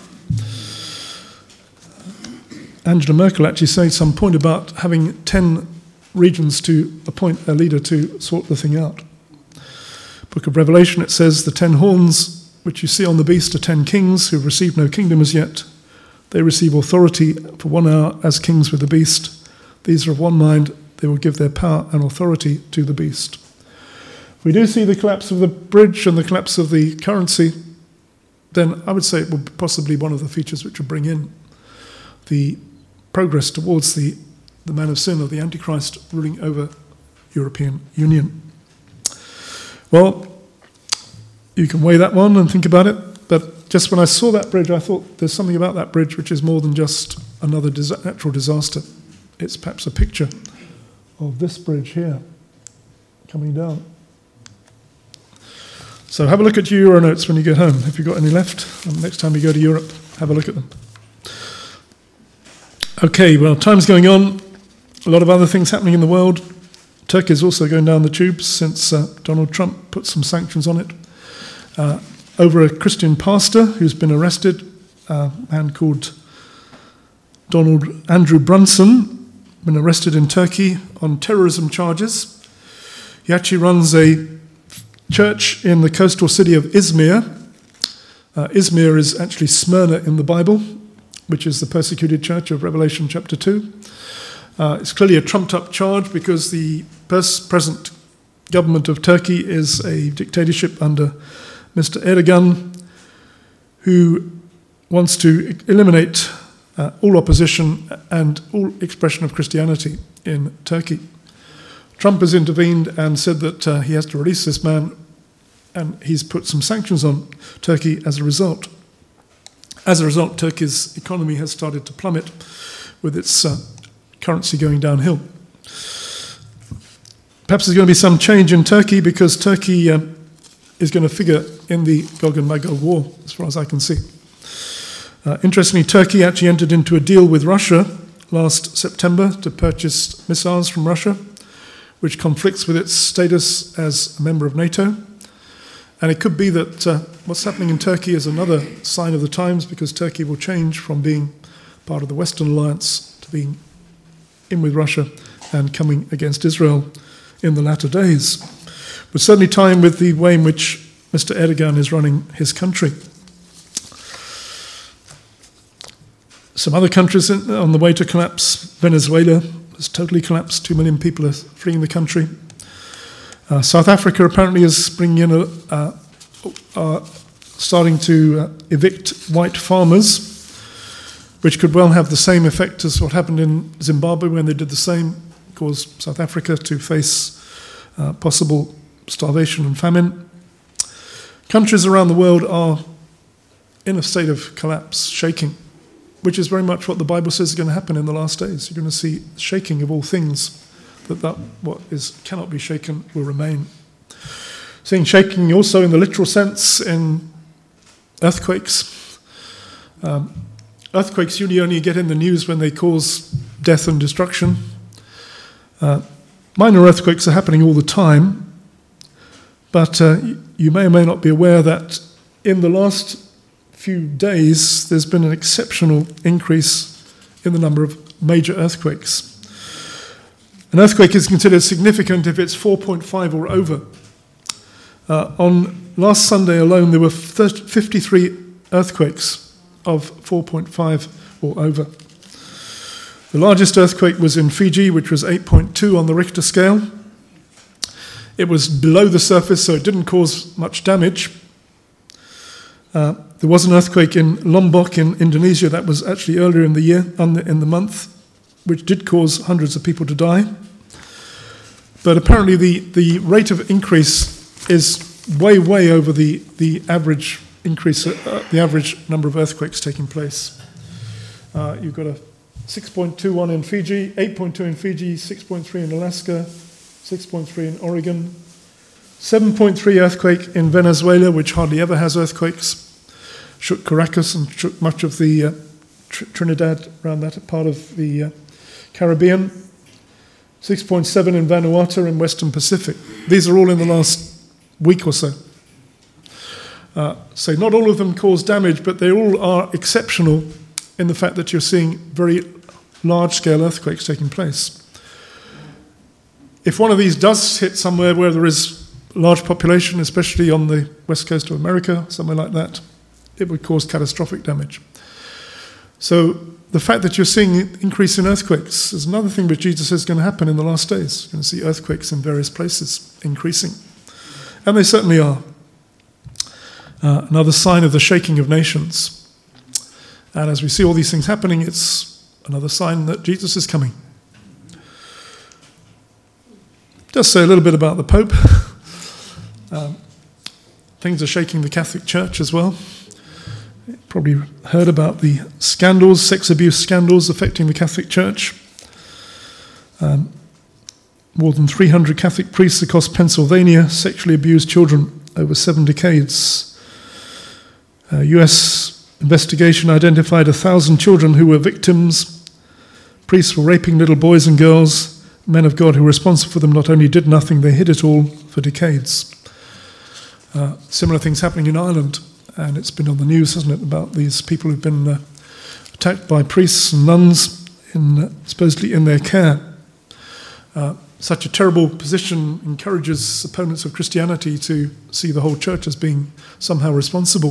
Angela Merkel actually said some point about having ten regions to appoint a leader to sort the thing out. Book of Revelation, it says the ten horns which you see on the beast are ten kings who have received no kingdom as yet. They receive authority for one hour as kings with the beast. These are of one mind. They will give their power and authority to the beast. We do see the collapse of the bridge and the collapse of the currency, then I would say it will be possibly one of the features which will bring in the progress towards the, the man of sin or the Antichrist ruling over European Union. Well, you can weigh that one and think about it, but just when I saw that bridge, I thought there's something about that bridge which is more than just another dis- natural disaster. It's perhaps a picture of this bridge here coming down. So have a look at your Euro notes when you get home, if you've got any left. And next time you go to Europe, have a look at them. Okay, well, time's going on. A lot of other things happening in the world. Turkey is also going down the tubes since uh, Donald Trump put some sanctions on it uh, over a Christian pastor who's been arrested, uh, a man called Donald Andrew Brunson, been arrested in Turkey on terrorism charges. He actually runs a church in the coastal city of Izmir. Uh, Izmir is actually Smyrna in the Bible, which is the persecuted church of Revelation chapter two. Uh, it's clearly a trumped-up charge because the pers- present government of Turkey is a dictatorship under Mister Erdogan, who wants to eliminate uh, all opposition and all expression of Christianity in Turkey. Trump has intervened and said that uh, he has to release this man, and he's put some sanctions on Turkey as a result. As a result, Turkey's economy has started to plummet with its uh, currency going downhill. Perhaps there's going to be some change in Turkey because Turkey uh, is going to figure in the Gog and Magog war, as far as I can see. Uh, interestingly, Turkey actually entered into a deal with Russia last September to purchase missiles from Russia, which conflicts with its status as a member of NATO. And it could be that uh, what's happening in Turkey is another sign of the times, because Turkey will change from being part of the Western alliance to being in with Russia and coming against Israel in the latter days. But certainly time with the way in which Mister Erdogan is running his country. Some other countries on the way to collapse. Venezuela has totally collapsed. Two million people are fleeing the country. Uh, South Africa apparently is bringing in a, uh, uh, starting to uh, evict white farmers, which could well have the same effect as what happened in Zimbabwe when they did the same, caused South Africa to face uh, possible starvation and famine. Countries around the world are in a state of collapse, shaking, which is very much what the Bible says is going to happen in the last days. You're going to see shaking of all things, that, that what is cannot be shaken will remain. Seeing shaking also in the literal sense in earthquakes. Um, earthquakes you only get in the news when they cause death and destruction. Uh, minor earthquakes are happening all the time, but uh, you may or may not be aware that in the last few days there's been an exceptional increase in the number of major earthquakes. An earthquake is considered significant if it's four point five or over. Uh, on last Sunday alone, there were fifty-three earthquakes of four point five or over. The largest earthquake was in Fiji, which was eight point two on the Richter scale. It was below the surface, so it didn't cause much damage. Uh, there was an earthquake in Lombok in Indonesia that was actually earlier in the year, in the month, which did cause hundreds of people to die. But apparently the, the rate of increase is way, way over the, the average increase, uh, the average number of earthquakes taking place. Uh, you've got a six point two one in Fiji, eight point two in Fiji, six point three in Alaska, six point three in Oregon, seven point three earthquake in Venezuela, which hardly ever has earthquakes, shook Caracas and shook much of the uh, Tr- Trinidad around that part of the uh, Caribbean, six point seven in Vanuatu in Western Pacific. These are all in the last week or so. Uh, so not all of them cause damage, but they all are exceptional in the fact that you're seeing very large-scale earthquakes taking place. If one of these does hit somewhere where there is a large population, especially on the west coast of America, somewhere like that, it would cause catastrophic damage. So the fact that you're seeing an increase in earthquakes is another thing which Jesus says is going to happen in the last days. You're going to see earthquakes in various places increasing. And they certainly are. Uh, another sign of the shaking of nations. And as we see all these things happening, it's another sign that Jesus is coming. Just say a little bit about the Pope. um, things are shaking the Catholic Church as well. You've probably heard about the scandals, sex abuse scandals affecting the Catholic Church. Um, more than three hundred Catholic priests across Pennsylvania sexually abused children over seven decades. Uh, U S investigation identified one thousand children who were victims. Priests were raping little boys and girls, men of God who were responsible for them not only did nothing, they hid it all for decades. Uh, similar things happening in Ireland, and it's been on the news, hasn't it, about these people who've been uh, attacked by priests and nuns in uh, supposedly in their care. Uh, such a terrible position encourages opponents of Christianity to see the whole church as being somehow responsible.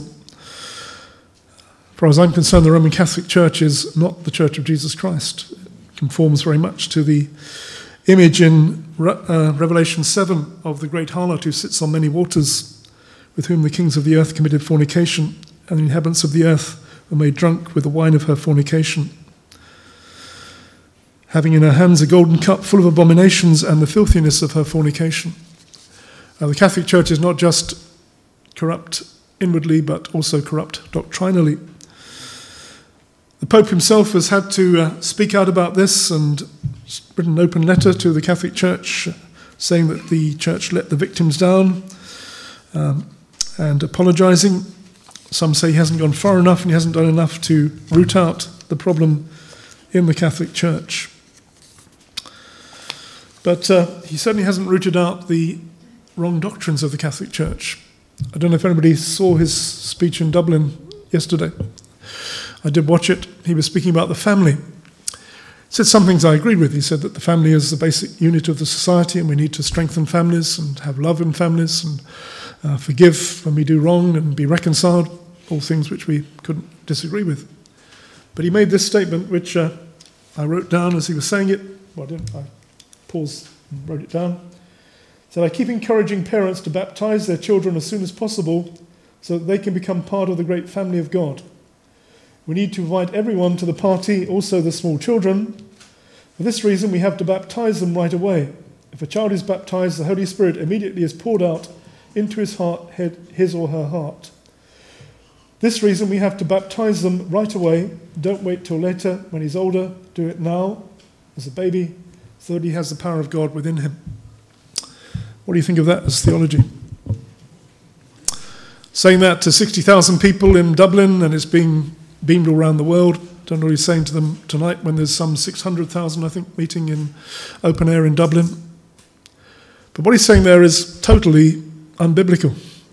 As far as I'm concerned, the Roman Catholic Church is not the Church of Jesus Christ. It conforms very much to the image in Re- uh, Revelation seven of the great harlot who sits on many waters, with whom the kings of the earth committed fornication, and the inhabitants of the earth were made drunk with the wine of her fornication, having in her hands a golden cup full of abominations and the filthiness of her fornication. Uh, the Catholic Church is not just corrupt inwardly, but also corrupt doctrinally. The Pope himself has had to uh, speak out about this and written an open letter to the Catholic Church saying that the Church let the victims down um, and apologising. Some say he hasn't gone far enough and he hasn't done enough to root out the problem in the Catholic Church. But uh, he certainly hasn't rooted out the wrong doctrines of the Catholic Church. I don't know if anybody saw his speech in Dublin yesterday. I did watch it. He was speaking about the family. He said some things I agreed with. He said that the family is the basic unit of the society and we need to strengthen families and have love in families and uh, forgive when we do wrong and be reconciled, all things which we couldn't disagree with. But he made this statement, which uh, I wrote down as he was saying it. Well, I didn't. I paused and wrote it down. He said, I keep encouraging parents to baptize their children as soon as possible so that they can become part of the great family of God. We need to invite everyone to the party, also the small children. For this reason, we have to baptize them right away. If a child is baptized, the Holy Spirit immediately is poured out into his heart, his or her heart. This reason, we have to baptize them right away. Don't wait till later. When he's older, do it now, as a baby, so that he has the power of God within him. What do you think of that as theology? Saying that to sixty thousand people in Dublin, and it's being beamed all around the world. Don't know what he's saying to them tonight when there's some six hundred thousand, I think, meeting in open air in Dublin. But what he's saying there is totally unbiblical.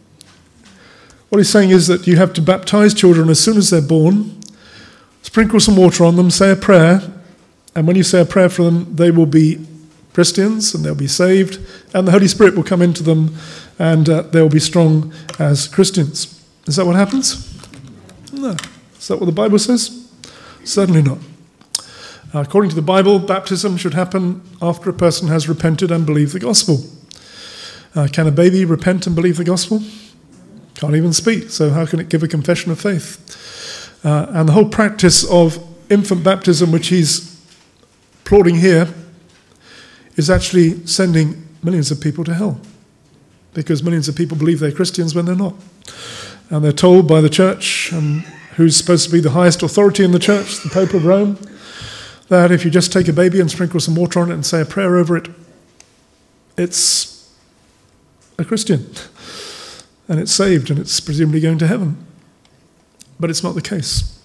What he's saying is that you have to baptize children as soon as they're born, sprinkle some water on them, say a prayer, and when you say a prayer for them, they will be Christians and they'll be saved, and the Holy Spirit will come into them and uh, they'll be strong as Christians. Is that what happens? No. Is that what the Bible says? Certainly not. Uh, according to the Bible, baptism should happen after a person has repented and believed the gospel. Uh, can a baby repent and believe the gospel? Can't even speak, so how can it give a confession of faith? Uh, and the whole practice of infant baptism, which he's applauding here, is actually sending millions of people to hell, because millions of people believe they're Christians when they're not. And they're told by the church, and who's supposed to be the highest authority in the church, the Pope of Rome, that if you just take a baby and sprinkle some water on it and say a prayer over it, it's a Christian. And it's saved, and it's presumably going to heaven. But it's not the case.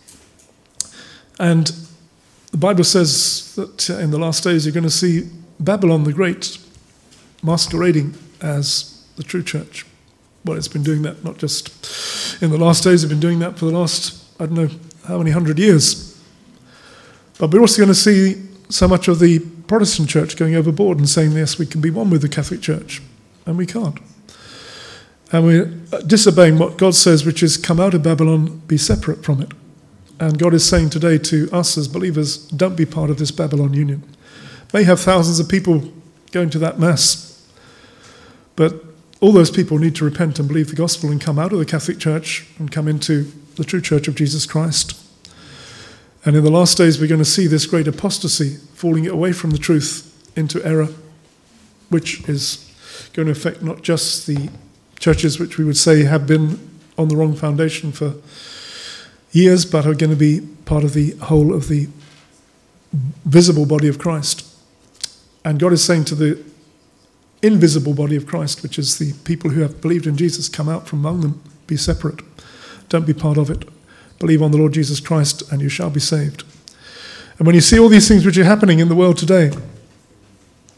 And the Bible says that in the last days you're going to see Babylon the Great masquerading as the true church. Well, it's been doing that not just in the last days, it's been doing that for the last, I don't know how many hundred years. But we're also going to see so much of the Protestant church going overboard and saying, yes, we can be one with the Catholic Church, and we can't. And we're disobeying what God says, which is, come out of Babylon, be separate from it. And God is saying today to us as believers, don't be part of this Babylon union. May have thousands of people going to that mass, but all those people need to repent and believe the gospel and come out of the Catholic Church and come into the true Church of Jesus Christ. And in the last days, we're going to see this great apostasy, falling away from the truth into error, which is going to affect not just the churches which we would say have been on the wrong foundation for years, but are going to be part of the whole of the visible body of Christ. And God is saying to the invisible body of Christ, which is the people who have believed in Jesus, come out from among them, be separate, don't be part of it. Believe on the Lord Jesus Christ and you shall be saved. And when you see all these things which are happening in the world today,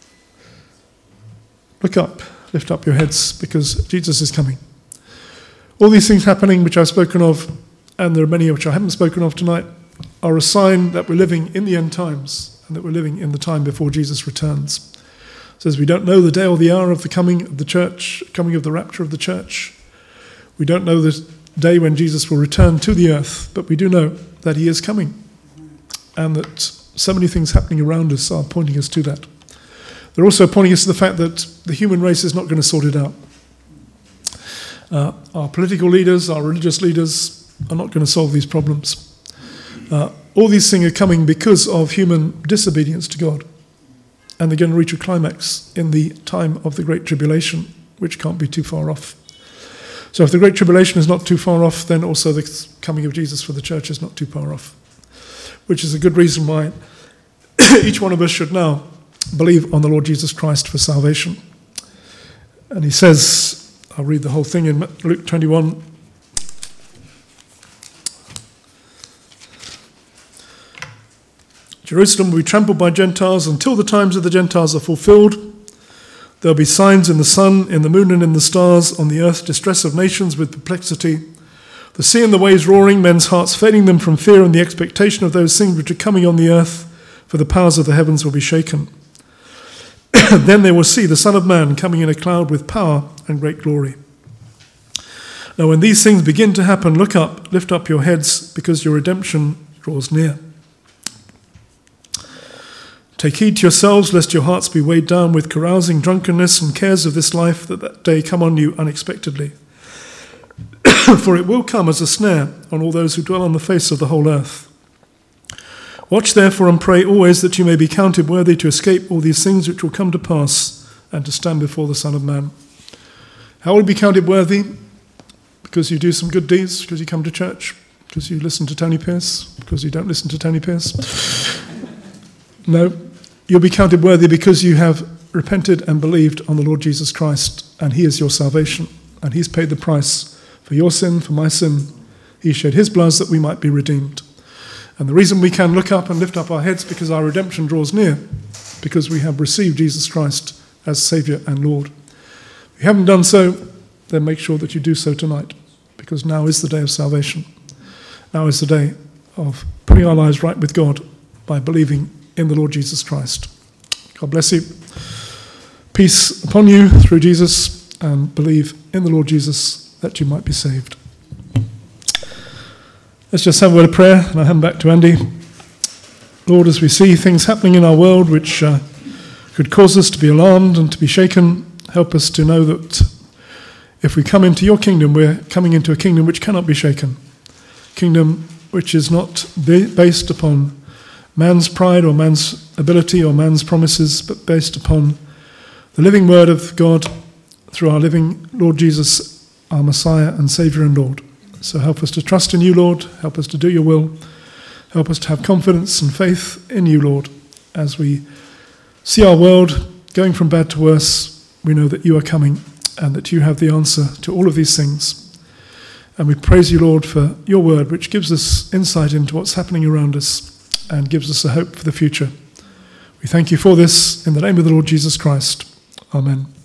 look up, lift up your heads, because Jesus is coming. All these things happening which I've spoken of, and there are many which I haven't spoken of tonight, are a sign that we're living in the end times and that we're living in the time before Jesus returns. It says we don't know the day or the hour of the coming of the church, coming of the rapture of the church. We don't know the day when Jesus will return to the earth, but we do know that he is coming and that so many things happening around us are pointing us to that. They're also pointing us to the fact that the human race is not going to sort it out. Uh, our political leaders, our religious leaders are not going to solve these problems. Uh, all these things are coming because of human disobedience to God. And they're going to reach a climax in the time of the Great Tribulation, which can't be too far off. So if the Great Tribulation is not too far off, then also the coming of Jesus for the church is not too far off. Which is a good reason why each one of us should now believe on the Lord Jesus Christ for salvation. And he says, I'll read the whole thing in Luke twenty-one. Jerusalem will be trampled by Gentiles until the times of the Gentiles are fulfilled. There'll be signs in the sun, in the moon, and in the stars, on the earth, distress of nations with perplexity, the sea and the waves roaring, men's hearts failing them from fear and the expectation of those things which are coming on the earth, for the powers of the heavens will be shaken. Then they will see the Son of Man coming in a cloud with power and great glory. Now when these things begin to happen, look up, lift up your heads, because your redemption draws near. Take heed to yourselves, lest your hearts be weighed down with carousing, drunkenness, and cares of this life, that that day come on you unexpectedly. For it will come as a snare on all those who dwell on the face of the whole earth. Watch therefore and pray always that you may be counted worthy to escape all these things which will come to pass and to stand before the Son of Man. How will you be counted worthy? Because you do some good deeds, because you come to church, because you listen to Tony Pierce, because you don't listen to Tony Pierce? No, you'll be counted worthy because you have repented and believed on the Lord Jesus Christ, and he is your salvation, and he's paid the price for your sin, for my sin. He shed his blood that we might be redeemed. And the reason we can look up and lift up our heads because our redemption draws near, because we have received Jesus Christ as Saviour and Lord. If you haven't done so, then make sure that you do so tonight, because now is the day of salvation. Now is the day of putting our lives right with God by believing in the Lord Jesus Christ. God bless you. Peace upon you through Jesus, and believe in the Lord Jesus that you might be saved. Let's just have a word of prayer, and I'll hand back to Andy. Lord, as we see things happening in our world which uh, could cause us to be alarmed and to be shaken, help us to know that if we come into your kingdom, we're coming into a kingdom which cannot be shaken. Kingdom which is not based upon man's pride or man's ability or man's promises, but based upon the living word of God through our living Lord Jesus, our Messiah and Saviour and Lord. So help us to trust in you, Lord. Help us to do your will. Help us to have confidence and faith in you, Lord. As we see our world going from bad to worse, we know that you are coming and that you have the answer to all of these things. And we praise you, Lord, for your word, which gives us insight into what's happening around us and gives us a hope for the future. We thank you for this in the name of the Lord Jesus Christ. Amen.